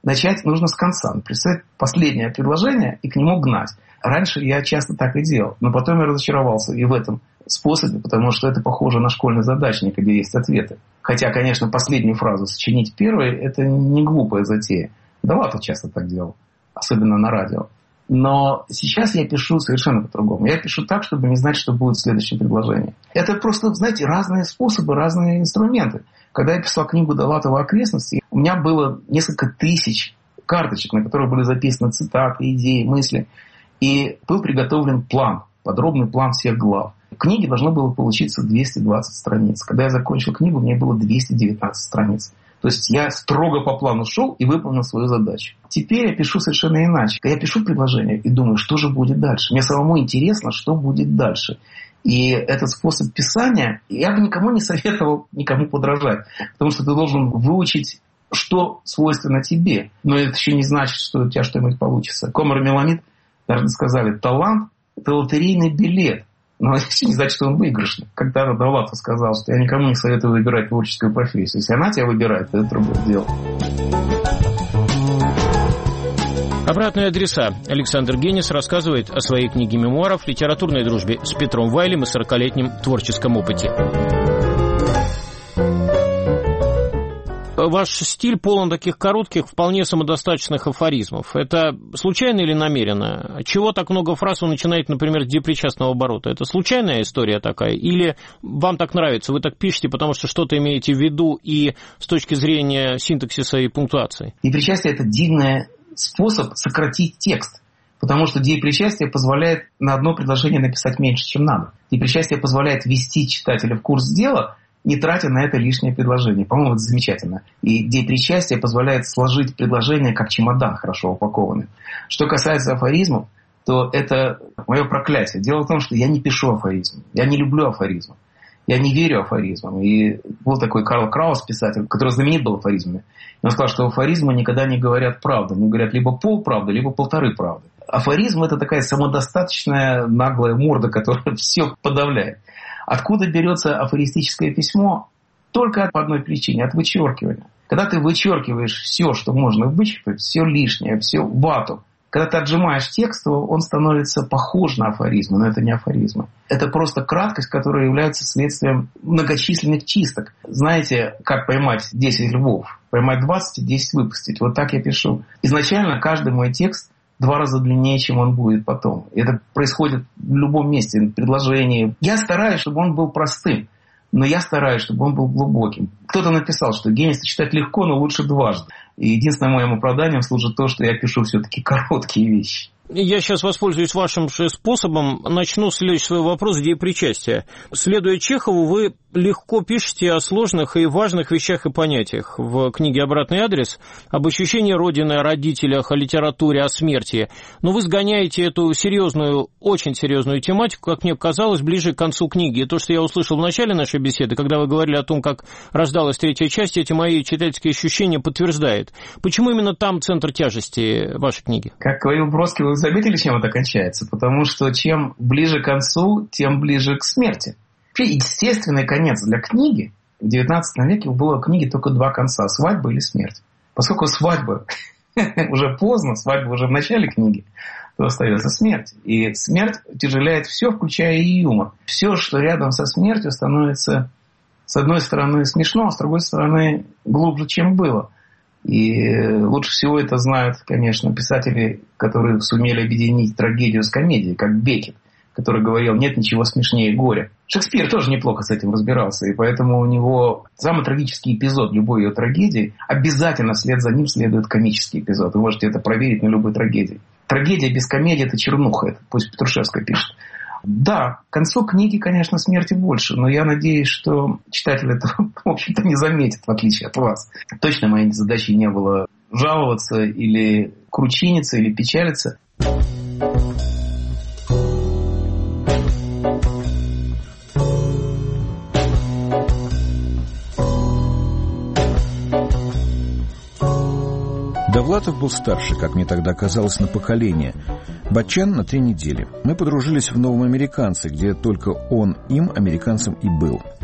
начать нужно с конца. Представить последнее предложение и к нему гнать. Раньше я часто так и делал, но потом я разочаровался и в этом способе, потому что это похоже на школьный задачник, где есть ответы. Хотя, конечно, последнюю фразу сочинить первой – это не глупая затея. Довлатов часто так делал, особенно на радио. Но сейчас я пишу совершенно по-другому. Я пишу так, чтобы не знать, что будет в следующем предложении. Это просто, знаете, разные способы, разные инструменты. Когда я писал книгу Довлатова «Окрестности», у меня было несколько тысяч карточек, на которых были записаны цитаты, идеи, мысли. И был приготовлен план, подробный план всех глав. В книге должно было получиться двести двадцать страниц. Когда я закончил книгу, мне было двести девятнадцать страниц. То есть я строго по плану шел и выполнил свою задачу. Теперь я пишу совершенно иначе. Я пишу предложение и думаю, что же будет дальше. Мне самому интересно, что будет дальше. И этот способ писания я бы никому не советовал никому подражать. Потому что ты должен выучить, что свойственно тебе. Но это еще не значит, что у тебя что-нибудь получится. Комар и Меламид даже сказали, талант – это лотерейный билет. Но это не значит, что он выигрышный. Когда-то Довлатов сказал, что я никому не советую выбирать творческую профессию. Если она тебя выбирает, то это другое дело. Обратные адреса. Александр Генис рассказывает о своей книге мемуаров, литературной дружбе с Петром Вайлем и сорокалетнем творческом опыте. Ваш стиль полон таких коротких, вполне самодостаточных афоризмов. Это случайно или намеренно? Чего так много фраз он начинает, например, с депричастного оборота? Это случайная история такая? Или вам так нравится, вы так пишете, потому что что-то имеете в виду и с точки зрения синтаксиса и пунктуации? Депричастие – это дивный способ сократить текст. Потому что депричастие позволяет на одно предложение написать меньше, чем надо. Депричастие позволяет ввести читателя в курс дела, не тратя на это лишнее предложение. По-моему, это замечательно. И депричастие позволяет сложить предложение как чемодан, хорошо упакованный. Что касается афоризмов, то это мое проклятие. Дело в том, что я не пишу афоризмы. Я не люблю афоризмы. Я не верю афоризмам. И был такой Карл Краус, писатель, который знаменит был афоризмами. И он сказал, что афоризмы никогда не говорят правду. Они говорят либо полправды, либо полторы правды. Афоризм – это такая самодостаточная наглая морда, которая все подавляет. Откуда берется афористическое письмо? Только по одной причине – от вычеркивания. Когда ты вычеркиваешь все, что можно вычеркнуть, все лишнее, все вату, когда ты отжимаешь текст, то он становится похож на афоризмы, но это не афоризмы. Это просто краткость, которая является следствием многочисленных чисток. Знаете, как поймать десять львов? Поймать двадцать и десять выпустить. Вот так я пишу. Изначально каждый мой текст два раза длиннее, чем он будет потом. Это происходит в любом месте, в предложении. Я стараюсь, чтобы он был простым, но я стараюсь, чтобы он был глубоким. Кто-то написал, что Генниса читать легко, но лучше дважды. И единственным моим оправданием служит то, что я пишу все-таки короткие вещи. Я сейчас воспользуюсь вашим же способом. Начну следующий свой вопрос, где причастие. Следуя Чехову, вы легко пишете о сложных и важных вещах и понятиях. В книге «Обратный адрес» об ощущении Родины, о родителях, о литературе, о смерти. Но вы сгоняете эту серьезную, очень серьезную тематику, как мне казалось, ближе к концу книги. И то, что я услышал в начале нашей беседы, когда вы говорили о том, как рождалась третья часть, эти мои читательские ощущения подтверждает. Почему именно там центр тяжести вашей книги? Как говорил Бродский, вы заметили, чем это кончается? Потому что чем ближе к концу, тем ближе к смерти. Вообще, естественный конец для книги в девятнадцатом веке было в книге только два конца – свадьба или смерть. Поскольку свадьба уже поздно, свадьба уже в начале книги, то остается смерть. И смерть утяжеляет все, включая и юмор. Все, что рядом со смертью, становится, с одной стороны, смешно, а с другой стороны, глубже, чем было. И лучше всего это знают, конечно, писатели, которые сумели объединить трагедию с комедией, как Беккет, который говорил, нет ничего смешнее горя. Шекспир тоже неплохо с этим разбирался, и поэтому у него самый трагический эпизод любой ее трагедии, обязательно вслед за ним следует комический эпизод. Вы можете это проверить на любой трагедии. Трагедия без комедии – это чернуха, это пусть Петрушевская пишет. Да, к концу книги, конечно, смерти больше, но я надеюсь, что читатель этого, в общем-то, не заметит, в отличие от вас. Точно моей задачей не было жаловаться или кручиниться, или печалиться. Довлатов был старше, как мне тогда казалось, на поколение. Батчан на три недели. Мы подружились в «Новом американце», где только он им, американцем, и был.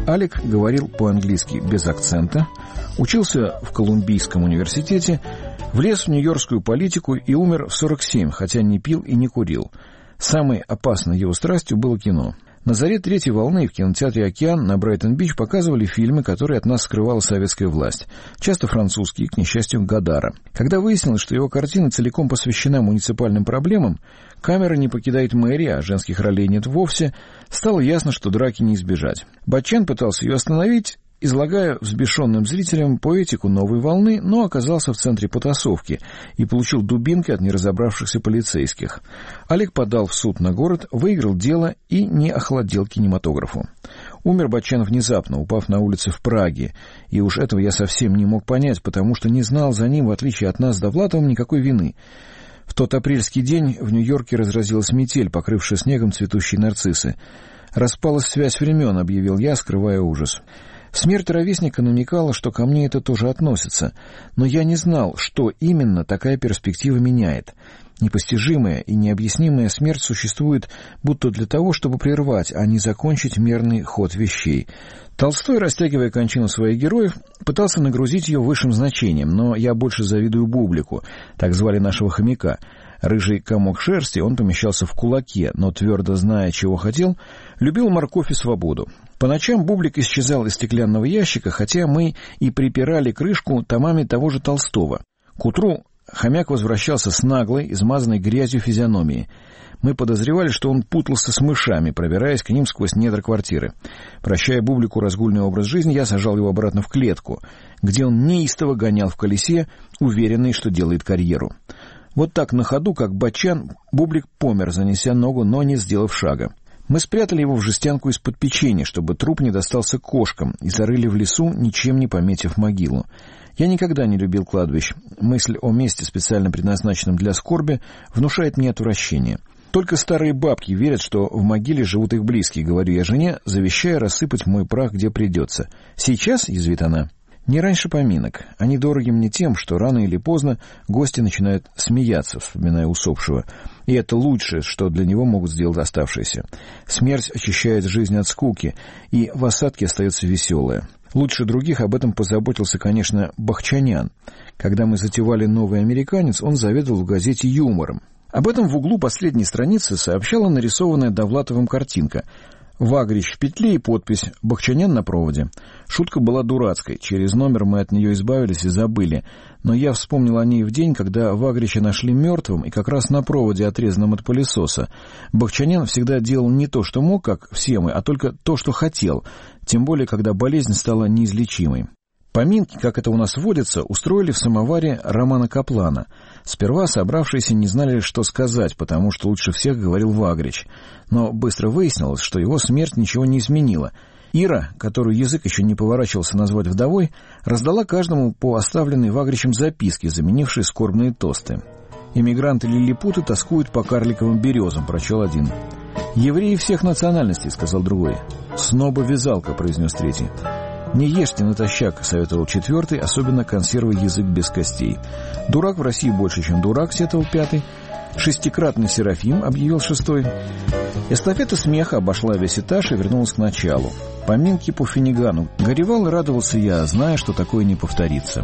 Алек говорил по-английски без акцента, учился в Колумбийском университете, влез в нью-йоркскую политику и умер в сорок семь, хотя не пил и не курил. Самой опасной его страстью было кино. На заре третьей волны в кинотеатре «Океан» на Брайтон-Бич показывали фильмы, которые от нас скрывала советская власть. Часто французские, к несчастью, Годара. Когда выяснилось, что его картина целиком посвящена муниципальным проблемам, камера не покидает мэрии, а женских ролей нет вовсе, стало ясно, что драки не избежать. Баччан пытался ее остановить, излагая взбешенным зрителям поэтику новой волны, но оказался в центре потасовки и получил дубинкой от неразобравшихся полицейских. Алек подал в суд на город, выиграл дело и не охладел кинематографу. Умер Баччан внезапно, упав на улице в Праге, и уж этого я совсем не мог понять, потому что не знал за ним, в отличие от нас с Довлатовым, никакой вины. В тот апрельский день в Нью-Йорке разразилась метель, покрывшая снегом цветущие нарциссы. «Распалась связь времен», — объявил я, скрывая ужас. Смерть ровесника намекала, что ко мне это тоже относится, но я не знал, что именно такая перспектива меняет. Непостижимая и необъяснимая смерть существует будто для того, чтобы прервать, а не закончить мерный ход вещей. Толстой, растягивая кончину своих героев, пытался нагрузить ее высшим значением, но я больше завидую Бублику, так звали нашего хомяка. Рыжий комок шерсти, он помещался в кулаке, но, твердо зная, чего хотел, любил морковь и свободу. По ночам Бублик исчезал из стеклянного ящика, хотя мы и припирали крышку томами того же Толстого. К утру хомяк возвращался с наглой, измазанной грязью физиономией. Мы подозревали, что он путался с мышами, пробираясь к ним сквозь недра квартиры. Прощая Бублику разгульный образ жизни, я сажал его обратно в клетку, где он неистово гонял в колесе, уверенный, что делает карьеру. Вот так на ходу, как Баччан, Бублик помер, занеся ногу, но не сделав шага. Мы спрятали его в жестянку из-под печенья, чтобы труп не достался кошкам, и зарыли в лесу, ничем не пометив могилу. Я никогда не любил кладбищ. Мысль о месте, специально предназначенном для скорби, внушает мне отвращение. Только старые бабки верят, что в могиле живут их близкие, говорю я жене, завещая рассыпать мой прах, где придется. Сейчас, язвит она, не раньше поминок. Они дороги мне тем, что рано или поздно гости начинают смеяться, вспоминая усопшего. И это лучшее, что для него могут сделать оставшиеся. Смерть очищает жизнь от скуки, и в осадке остается веселая. Лучше других об этом позаботился, конечно, Бахчанян. Когда мы затевали «Новый американец», он заведовал в газете юмором. Об этом в углу последней страницы сообщала нарисованная Довлатовым картинка. Вагрич в петле и подпись «Бахчанян на проводе». Шутка была дурацкой, через номер мы от нее избавились и забыли, но я вспомнил о ней в день, когда Вагрича нашли мертвым и как раз на проводе, отрезанном от пылесоса. Бахчанян всегда делал не то, что мог, как все мы, а только то, что хотел, тем более, когда болезнь стала неизлечимой. Поминки, как это у нас водится, устроили в самоваре Романа Каплана. Сперва собравшиеся не знали, что сказать, потому что лучше всех говорил Вагрич. Но быстро выяснилось, что его смерть ничего не изменила. Ира, которую язык еще не поворачивался назвать вдовой, раздала каждому по оставленной Вагричем записке, заменившей скорбные тосты. «Эмигранты-лилипуты тоскуют по карликовым березам», — прочел один. «Евреи всех национальностей», — сказал другой. «Сноба-вязалка», — произнес третий. «Не ешьте натощак», — советовал четвертый, особенно консервы «Язык без костей». «Дурак в России больше, чем дурак», — сетовал пятый. «Шестикратный Серафим», — объявил шестой. Эстафета смеха обошла весь этаж и вернулась к началу. Поминки по Финнигану. Горевал и радовался я, зная, что такое не повторится.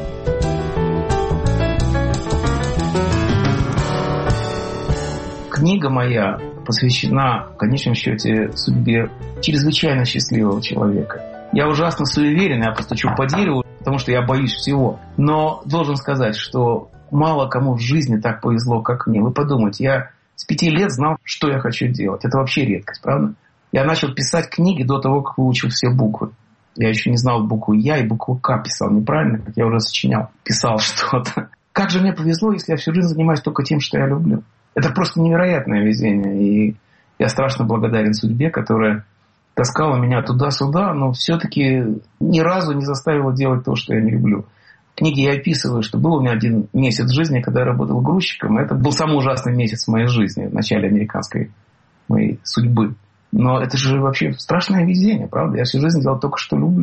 Книга моя посвящена, в конечном счете, судьбе чрезвычайно счастливого человека. Я ужасно суеверен, я постучу по дереву, потому что я боюсь всего. Но должен сказать, что мало кому в жизни так повезло, как мне. Вы подумайте, я с пяти лет знал, что я хочу делать. Это вообще редкость, правда? Я начал писать книги до того, как выучил все буквы. Я еще не знал букву «Я» и букву «К» писал неправильно, как я уже сочинял, писал что-то. Как же мне повезло, если я всю жизнь занимаюсь только тем, что я люблю. Это просто невероятное везение. И я страшно благодарен судьбе, которая таскала меня туда-сюда, но все-таки ни разу не заставила делать то, что я не люблю. В книге я описываю, что был у меня один месяц жизни, когда я работал грузчиком. Это был самый ужасный месяц в моей жизни, в начале американской моей судьбы. Но это же вообще страшное везение, правда? Я всю жизнь делал только, что люблю.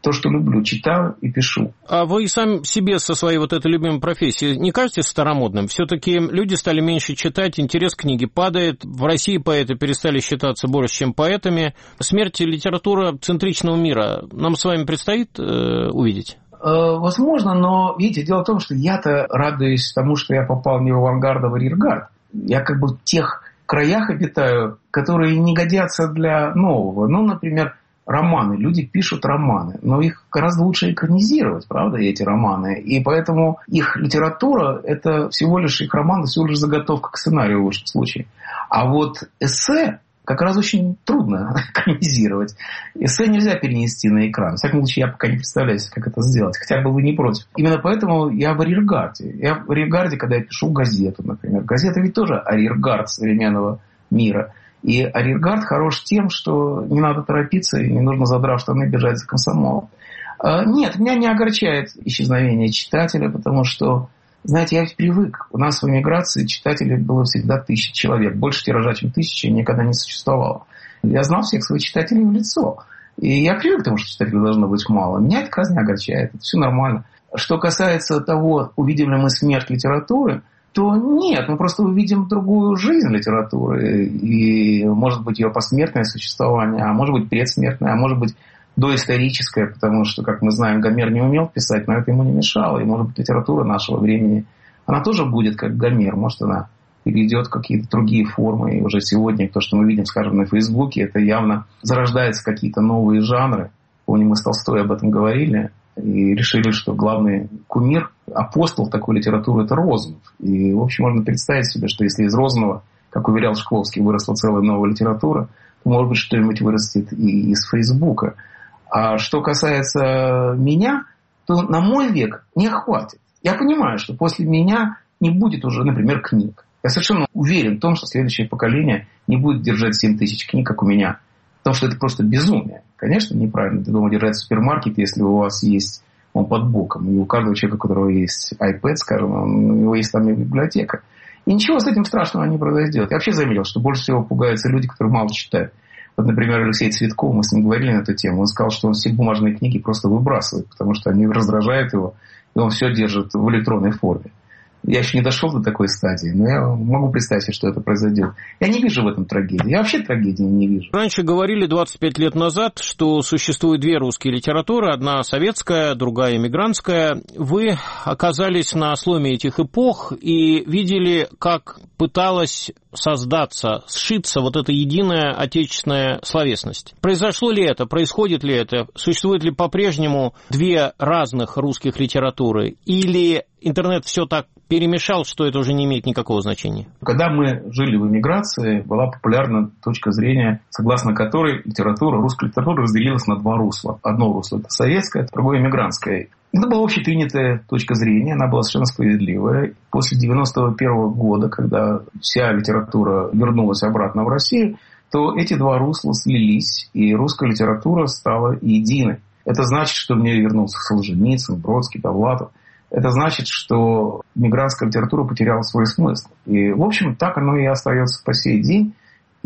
то, что люблю, читаю и пишу. А вы сам себе со своей вот этой любимой профессией не кажетесь старомодным? Все-таки люди стали меньше читать, интерес к книге падает. В России поэты перестали считаться больше, чем поэтами. Смерть литературоцентричного мира нам с вами предстоит э, увидеть? Возможно, но, видите, дело в том, что я-то радуюсь тому, что я попал не в авангард, а в арьергард. Я как бы в тех краях обитаю, которые не годятся для нового. Ну, например, романы. Люди пишут романы, но их гораздо лучше экранизировать, правда, эти романы. И поэтому их литература – это всего лишь их роман, всего лишь заготовка к сценарию в лучшем случае. А вот эссе как раз очень трудно экранизировать. Эссе нельзя перенести на экран. В всяком случае, я пока не представляю, как это сделать. Хотя бы вы не против. Именно поэтому я в арьергарде. Я в арьергарде, когда я пишу газету, например. Газета ведь тоже арьергард современного мира. И арьергард хорош тем, что не надо торопиться и не нужно, задрав штаны, бежать за комсомолом. Нет, меня не огорчает исчезновение читателя, потому что, знаете, я ведь привык. У нас в эмиграции читателей было всегда тысяча человек. Больше тиража, чем тысяча, никогда не существовало. Я знал всех своих читателей в лицо. И я привык к тому, что читателей должно быть мало. Меня это как раз не огорчает. Это все нормально. Что касается того, увидим ли мы смерть литературы, то нет, мы просто увидим другую жизнь литературы. И, может быть, ее посмертное существование, а может быть, предсмертное, а может быть, доисторическое, потому что, как мы знаем, Гомер не умел писать, но это ему не мешало. И, может быть, литература нашего времени, она тоже будет как Гомер. Может, она перейдет в какие-то другие формы. И уже сегодня то, что мы видим, скажем, на Фейсбуке, это явно зарождаются какие-то новые жанры. Помню, мы с Толстой об этом говорили. И решили, что главный кумир, апостол такой литературы – это Розанов. И, в общем, можно представить себе, что если из Розанова, как уверял Шкловский, выросла целая новая литература, то, может быть, что-нибудь вырастет и из Фейсбука. А что касается меня, то на мой век не хватит. Я понимаю, что после меня не будет уже, например, книг. Я совершенно уверен в том, что следующее поколение не будет держать семь тысяч книг, как у меня. Потому что это просто безумие. Конечно, неправильно дома держать супермаркет, если у вас есть он под боком. И у каждого человека, у которого есть iPad, скажем, у него есть там и библиотека. И ничего с этим страшного не произойдет. Я вообще заметил, что больше всего пугаются люди, которые мало читают. Вот, например, Алексей Цветков, мы с ним говорили на эту тему, он сказал, что он все бумажные книги просто выбрасывает, потому что они раздражают его, и он все держит в электронной форме. Я еще не дошел до такой стадии, но я могу представить себе, что это произойдет. Я не вижу в этом трагедии. Я вообще трагедии не вижу. Раньше говорили двадцать пять лет назад, что существует две русские литературы. Одна советская, другая эмигрантская. Вы оказались на сломе этих эпох и видели, как пыталась создаться, сшиться вот эта единая отечественная словесность. Произошло ли это? Происходит ли это? Существует ли по-прежнему две разных русских литературы? Или интернет все так перемешал, что это уже не имеет никакого значения? Когда мы жили в эмиграции, была популярна точка зрения, согласно которой литература, русская литература разделилась на два русла. Одно русло – это советское, другое – эмигрантское. Это была общепринятая точка зрения, она была совершенно справедливая. После девяносто первого года, когда вся литература вернулась обратно в Россию, то эти два русла слились, и русская литература стала единой. Это значит, что в нее вернулся Солженицын, Бродский, Довлатов. Это значит, что мигрантская литература потеряла свой смысл. И, в общем, так оно и остается по сей день.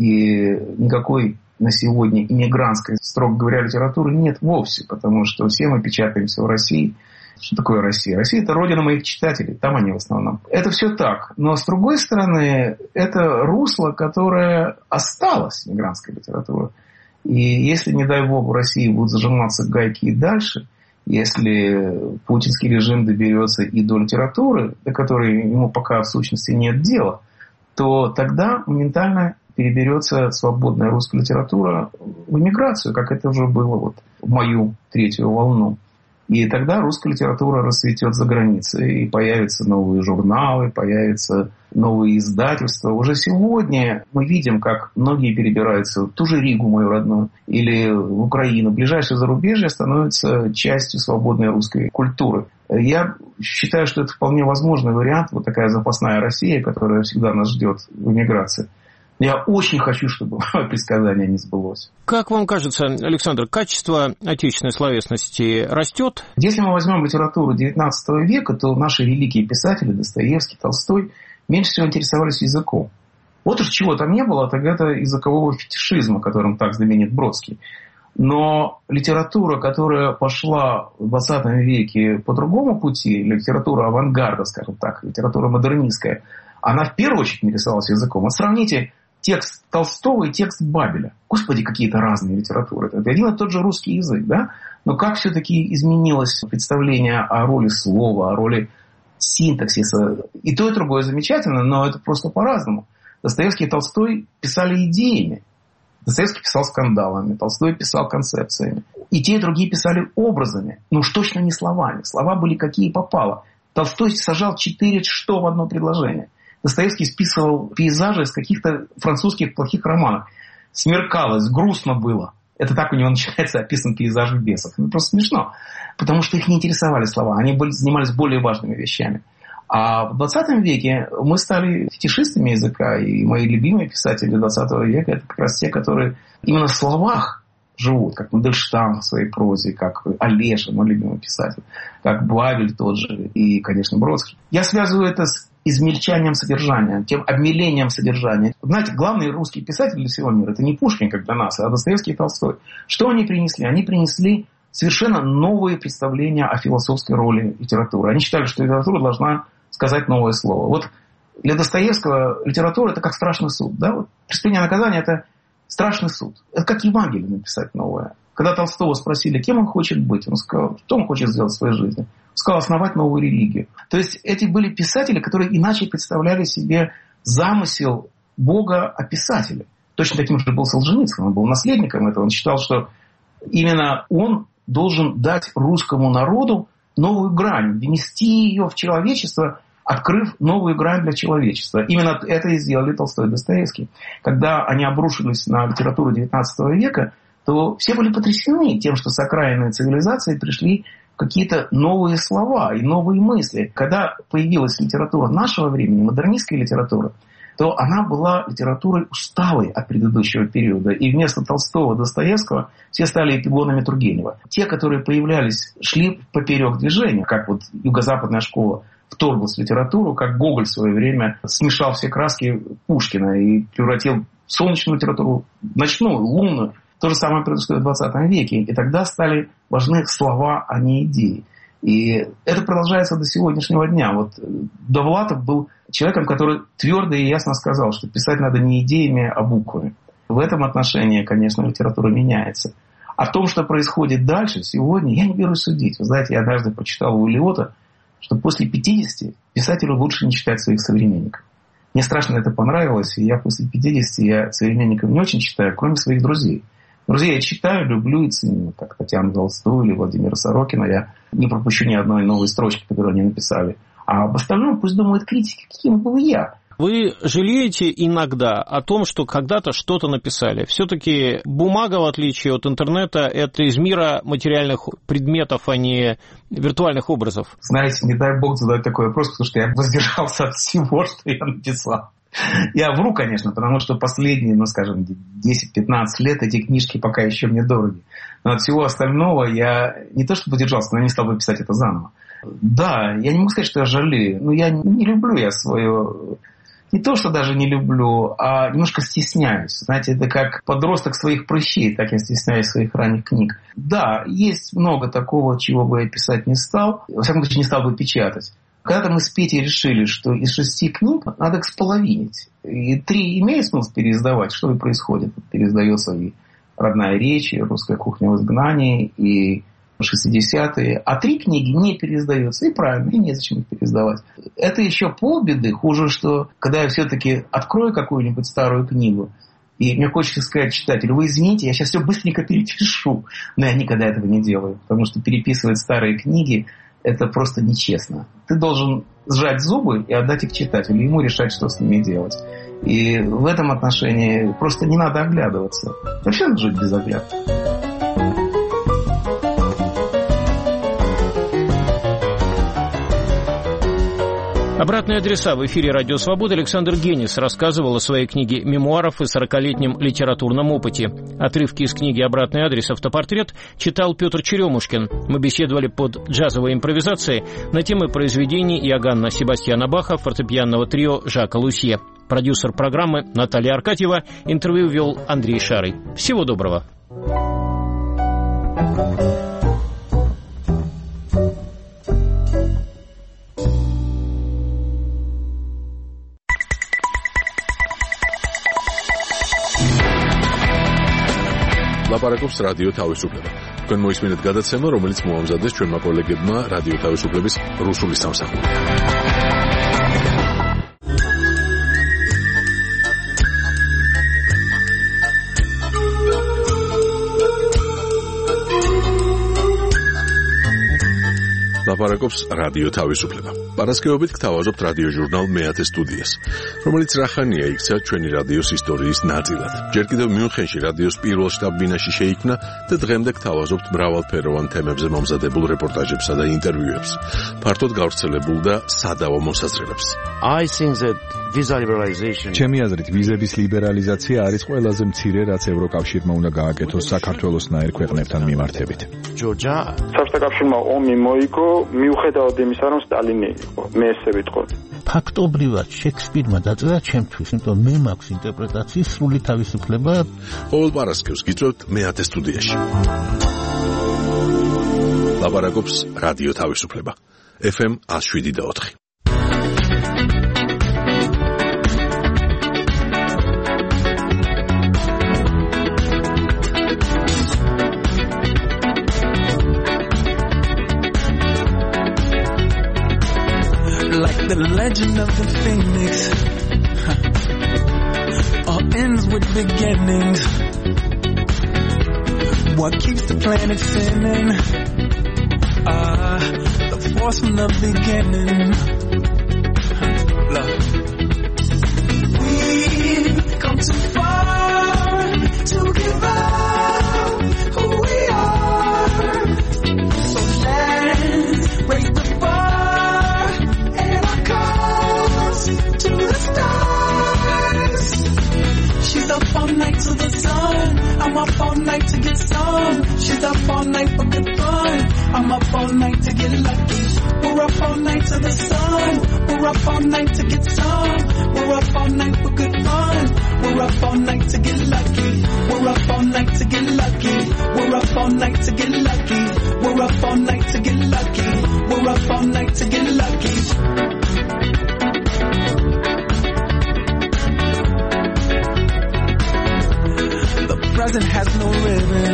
И никакой на сегодня иммигрантской, строго говоря, литературы нет вовсе. Потому что все мы печатаемся в России. Что такое Россия? Россия – это родина моих читателей. Там они в основном. Это все так. Но, с другой стороны, это русло, которое осталось мигрантской литературы. И если, не дай бог, в России будут зажиматься гайки и дальше, если путинский режим доберется и до литературы, до которой ему пока в сущности нет дела, то тогда моментально переберется свободная русская литература в эмиграцию, как это уже было вот в мою третью волну. И тогда русская литература расцветет за границей, и появятся новые журналы, появятся новые издательства. Уже сегодня мы видим, как многие перебираются в ту же Ригу, мою родную, или в Украину. Ближайшее зарубежье становится частью свободной русской культуры. Я считаю, что это вполне возможный вариант, вот такая запасная Россия, которая всегда нас ждет в эмиграции. Я очень хочу, чтобы предсказание не сбылось. Как вам кажется, Александр, качество отечественной словесности растет? Если мы возьмем литературу девятнадцатого века, то наши великие писатели, Достоевский, Толстой, меньше всего интересовались языком. Вот уж чего там не было, так это языкового фетишизма, которым так знаменит Бродский. Но литература, которая пошла в двадцатом веке по другому пути, литература авангарда, скажем так, литература модернистская, она в первую очередь интересовалась языком. Вот сравните текст Толстого и текст Бабеля. Господи, какие-то разные литературы. Это один и тот же русский язык, да? Но как все-таки изменилось представление о роли слова, о роли синтаксиса. И то, и другое замечательно, но это просто по-разному. Достоевский и Толстой писали идеями. Достоевский писал скандалами, Толстой писал концепциями. И те, и другие писали образами. Но уж точно не словами. Слова были какие попало. Толстой сажал четыре «что» в одно предложение. Достоевский списывал пейзажи из каких-то французских плохих романов. Смеркалось, грустно было. Это так у него начинается описан пейзаж бесов. Ну, просто смешно. Потому что их не интересовали слова. Они были, занимались более важными вещами. А в двадцатом веке мы стали фетишистами языка. И мои любимые писатели двадцатого века — это как раз те, которые именно в словах живут. Как Мандельштам в своей прозе, как Олеша, мой любимый писатель, как Бабель тот же и, конечно, Бродский. Я связываю это с измельчанием содержания, тем обмелением содержания. Знаете, главный русский писатель для всего мира — это не Пушкин, как для нас, а Достоевский и Толстой. Что они принесли? Они принесли совершенно новые представления о философской роли литературы. Они считали, что литература должна сказать новое слово. Вот для Достоевского литература — это как страшный суд. Да? Вот «Преступление и наказание» — это страшный суд. Это как Евангелие написать новое. Когда Толстого спросили, кем он хочет быть, он сказал, что он хочет сделать в своей жизни. Он сказал, основать новую религию. То есть эти были писатели, которые иначе представляли себе замысел Бога о писателе. Точно таким же был Солженицын. Он был наследником этого. Он считал, что именно он должен дать русскому народу новую грань, внести ее в человечество, открыв новую грань для человечества. Именно это и сделали Толстой и Достоевский. Когда они обрушились на литературу девятнадцатого века, то все были потрясены тем, что с окраинной цивилизации пришли какие-то новые слова и новые мысли. Когда появилась литература нашего времени, модернистская литература, то она была литературой усталой от предыдущего периода. И вместо Толстого, Достоевского все стали эпигонами Тургенева. Те, которые появлялись, шли поперек движения, как вот юго-западная школа вторглась в литературу, как Гоголь в свое время смешал все краски Пушкина и превратил солнечную литературу в ночную, лунную. То же самое произошло в двадцатом веке. И тогда стали важны слова, а не идеи. И это продолжается до сегодняшнего дня. Вот Довлатов был человеком, который твердо и ясно сказал, что писать надо не идеями, а буквами. В этом отношении, конечно, литература меняется. О том, что происходит дальше, сегодня, я не берусь судить. Вы знаете, я однажды прочитал у Элиота, что после пятидесяти писателю лучше не читать своих современников. Мне страшно это понравилось, и я после пятидесяти я современников не очень читаю, кроме своих друзей. Друзей я читаю, люблю и ценю, как Татьяну Толстую или Владимира Сорокина. Я не пропущу ни одной новой строчки, которую они написали. А об остальном пусть думают критики, каким был я. Вы жалеете иногда о том, что когда-то что-то написали? Все-таки бумага, в отличие от интернета, это из мира материальных предметов, а не виртуальных образов. Знаете, не дай бог задать такой вопрос, потому что я воздержался от всего, что я написал. Я вру, конечно, потому что последние, ну, скажем, десять-пятнадцать лет эти книжки пока еще мне дороги. Но от всего остального я не то что воздержался, но я не стал бы писать это заново. Да, я не могу сказать, что я жалею. Но я не люблю я свое... Не то, что даже не люблю, а немножко стесняюсь. Знаете, это как подросток своих прыщей, так я стесняюсь своих ранних книг. Да, есть много такого, чего бы я писать не стал. Во всяком случае, не стал бы печатать. Когда-то мы с Петей решили, что из шести книг надо эксполовинить. И три имеет смысл переиздавать. Что и происходит? Переиздается и «Родная речь», и «Русская кухня в изгнании», и шестидесятые. А три книги не переиздаются. И правильно, и незачем их переиздавать. Это еще полбеды. Хуже, что когда я все-таки открою какую-нибудь старую книгу, и мне хочется сказать читателю: вы извините, я сейчас все быстренько перепишу. Но я никогда этого не делаю. Потому что переписывать старые книги — это просто нечестно. Ты должен сжать зубы и отдать их читателю, ему решать, что с ними делать. И в этом отношении просто не надо оглядываться. Вообще надо жить без оглядки. Обратные адреса. В эфире «Радио Свобода». Александр Генис рассказывал о своей книге мемуаров и сорокалетнем литературном опыте. Отрывки из книги «Обратный адрес. Автопортрет» читал Петр Черемушкин. Мы беседовали под джазовой импровизацией на темы произведений Иоганна Себастьяна Баха, фортепианного трио Жака Лусье. Продюсер программы Наталья Аркадьева. Интервью вел Андрей Шарый. Всего доброго. ლაპარაკობს რადიო თავისუფლება. თქვენ მოისმინეთ გადაცემა, რომელიც მოამზადეს ჩვენმა კოლეგებმა რადიო თავისუფლების რუსული სამსახური. ლაპარაკობს რადიო თავისუფლება. პარასკევობით გთავაზობთ რადიო ჟურნალ მეათე სტუდიას, რომელიც რახანია იქცა ჩვენი რადიოს ისტორიის ნაწილად. ჯერ კიდევ მიუნხენში რადიოს პირველ შტაბ-ბინაში შეიქმნა და დღემდე გთავაზობთ მრავალფეროვან თემებზე მომზადებულ რეპორტაჟებსა და ინტერვიუებს, ფართოდ გავრცელებულ და სადავო მოსაზრებებს. I think that visa liberalization ჩემი აზრით ვიზების ლიბერალიზაცია არის ყველაზე მცირე, რაც ევროკავშირმა უნდა გააკეთოს საქართველოსნაირ ქვეყნებთან მიმართებით. Georgia საბჭოთა კავშირმა ომი მოიგო მიუხედავად იმისა, რომ სტალინი იყო, მე ესე ვიტყოდი. ფაქტობრივად შექსპირმა დაწერა ჩემთვის, იმიტომ მე მაქვს ინტერპრეტაციის სრული თავისუფლება. ყოველ პარასკევს გიწევთ მეათე სტუდიაში. ლაპარაკობს რადიო თავისუფლება. ეფ ემ one oh seven point four. Like the legend of the phoenix, huh. All ends with beginnings. What keeps the planet spinning? Ah, uh, the force from the beginning. Huh. Love. We've come too far to give up who we are. So let's raise the bar. To the stars. She's up all night to the sun. I'm up all night to get some. She's up all night for good fun. I'm up all night to get lucky. We're up all night to the sun. We're up all night to get some. We're up all night for good fun. We're up all night to get lucky. We're up all night to get lucky. We're up all night to get lucky. We're up all night to get lucky. We're up all night to get lucky. Present has no ribbon.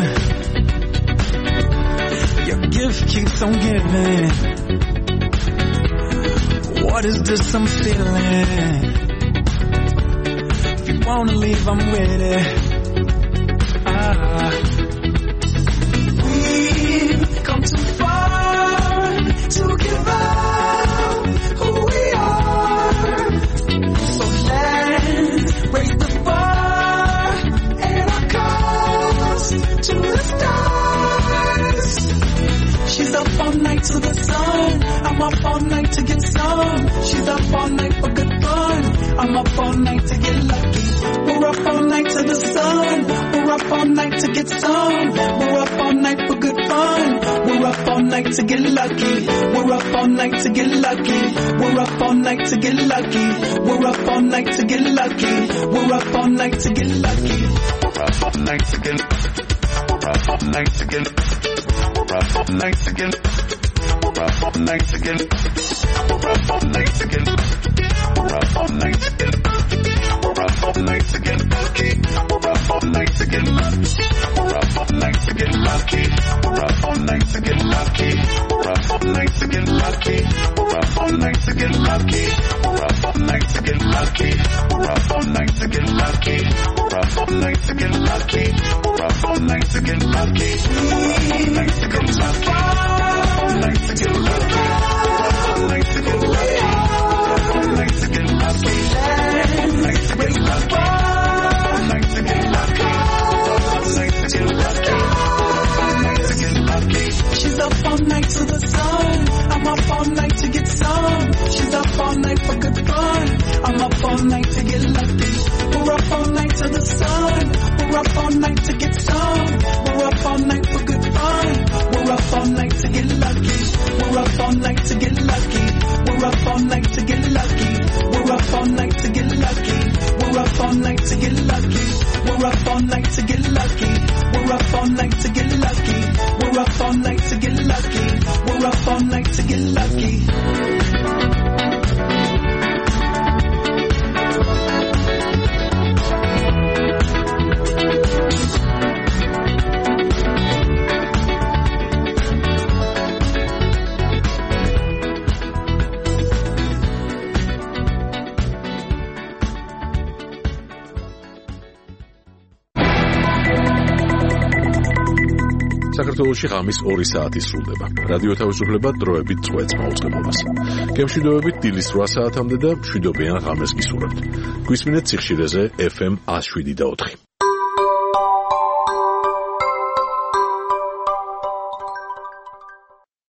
Your gift keeps on giving. What is this I'm feeling? If you wanna leave, I'm with it. Ah. We've come too far to give up who we are. So let's raise the bar. To the stars. She's up all night to the sun. I'm up all night to get some. She's up all night for good fun. I'm up all night to get lucky. We're up all night to the sun. We're up all night to get some. We're up all night for good fun. We're up all night to get lucky. We're up all night to get lucky. We're up all night to get lucky. We're up all night to get lucky. We're up all night to get lucky. We're up all night to get lucky. We're up all night to get. We're up all night to get. We're up all night to get. We're up all night to get. We're up all night to get. We're up all night to get lucky. We're up all night to get lucky. We're up all night to get lucky. We're up all night to get lucky. We're up all night to get lucky. We're up all night to get lucky. We're up all night to get lucky. We're up all night to get lucky. We're up all night to get lucky. We're up all night to get lucky. We're up all night to get lucky. All night to get lucky. All night to get lucky. All night to get lucky. All night to get lucky. All night to get lucky. All night to get lucky. All night to get lucky. She's up all night to the sun. I'm up all night to get some. She's up all night for good fun. I'm up all night to get lucky. We're up all night to the sun. We're up all night to get some. We're up all night for good fun. We're up all night to get lucky. We're up all night to get lucky. We're up all night to get lucky. We're up all night to get lucky. We're up all night to get lucky. We're up all night to get lucky. We're up all night to get lucky. We're საქართველოში ღამის ორი საათი სრულდება. რადიო თავისუფლება დროებით წვეთს მაუწყებლობას. გემშვიდობებით დილის რვა საათამდე და მშვიდობიან ღამეს გისურვებთ. გვისმინეთ სიხშირეზე ეფ ემ ათს შვიდი და ოთხი.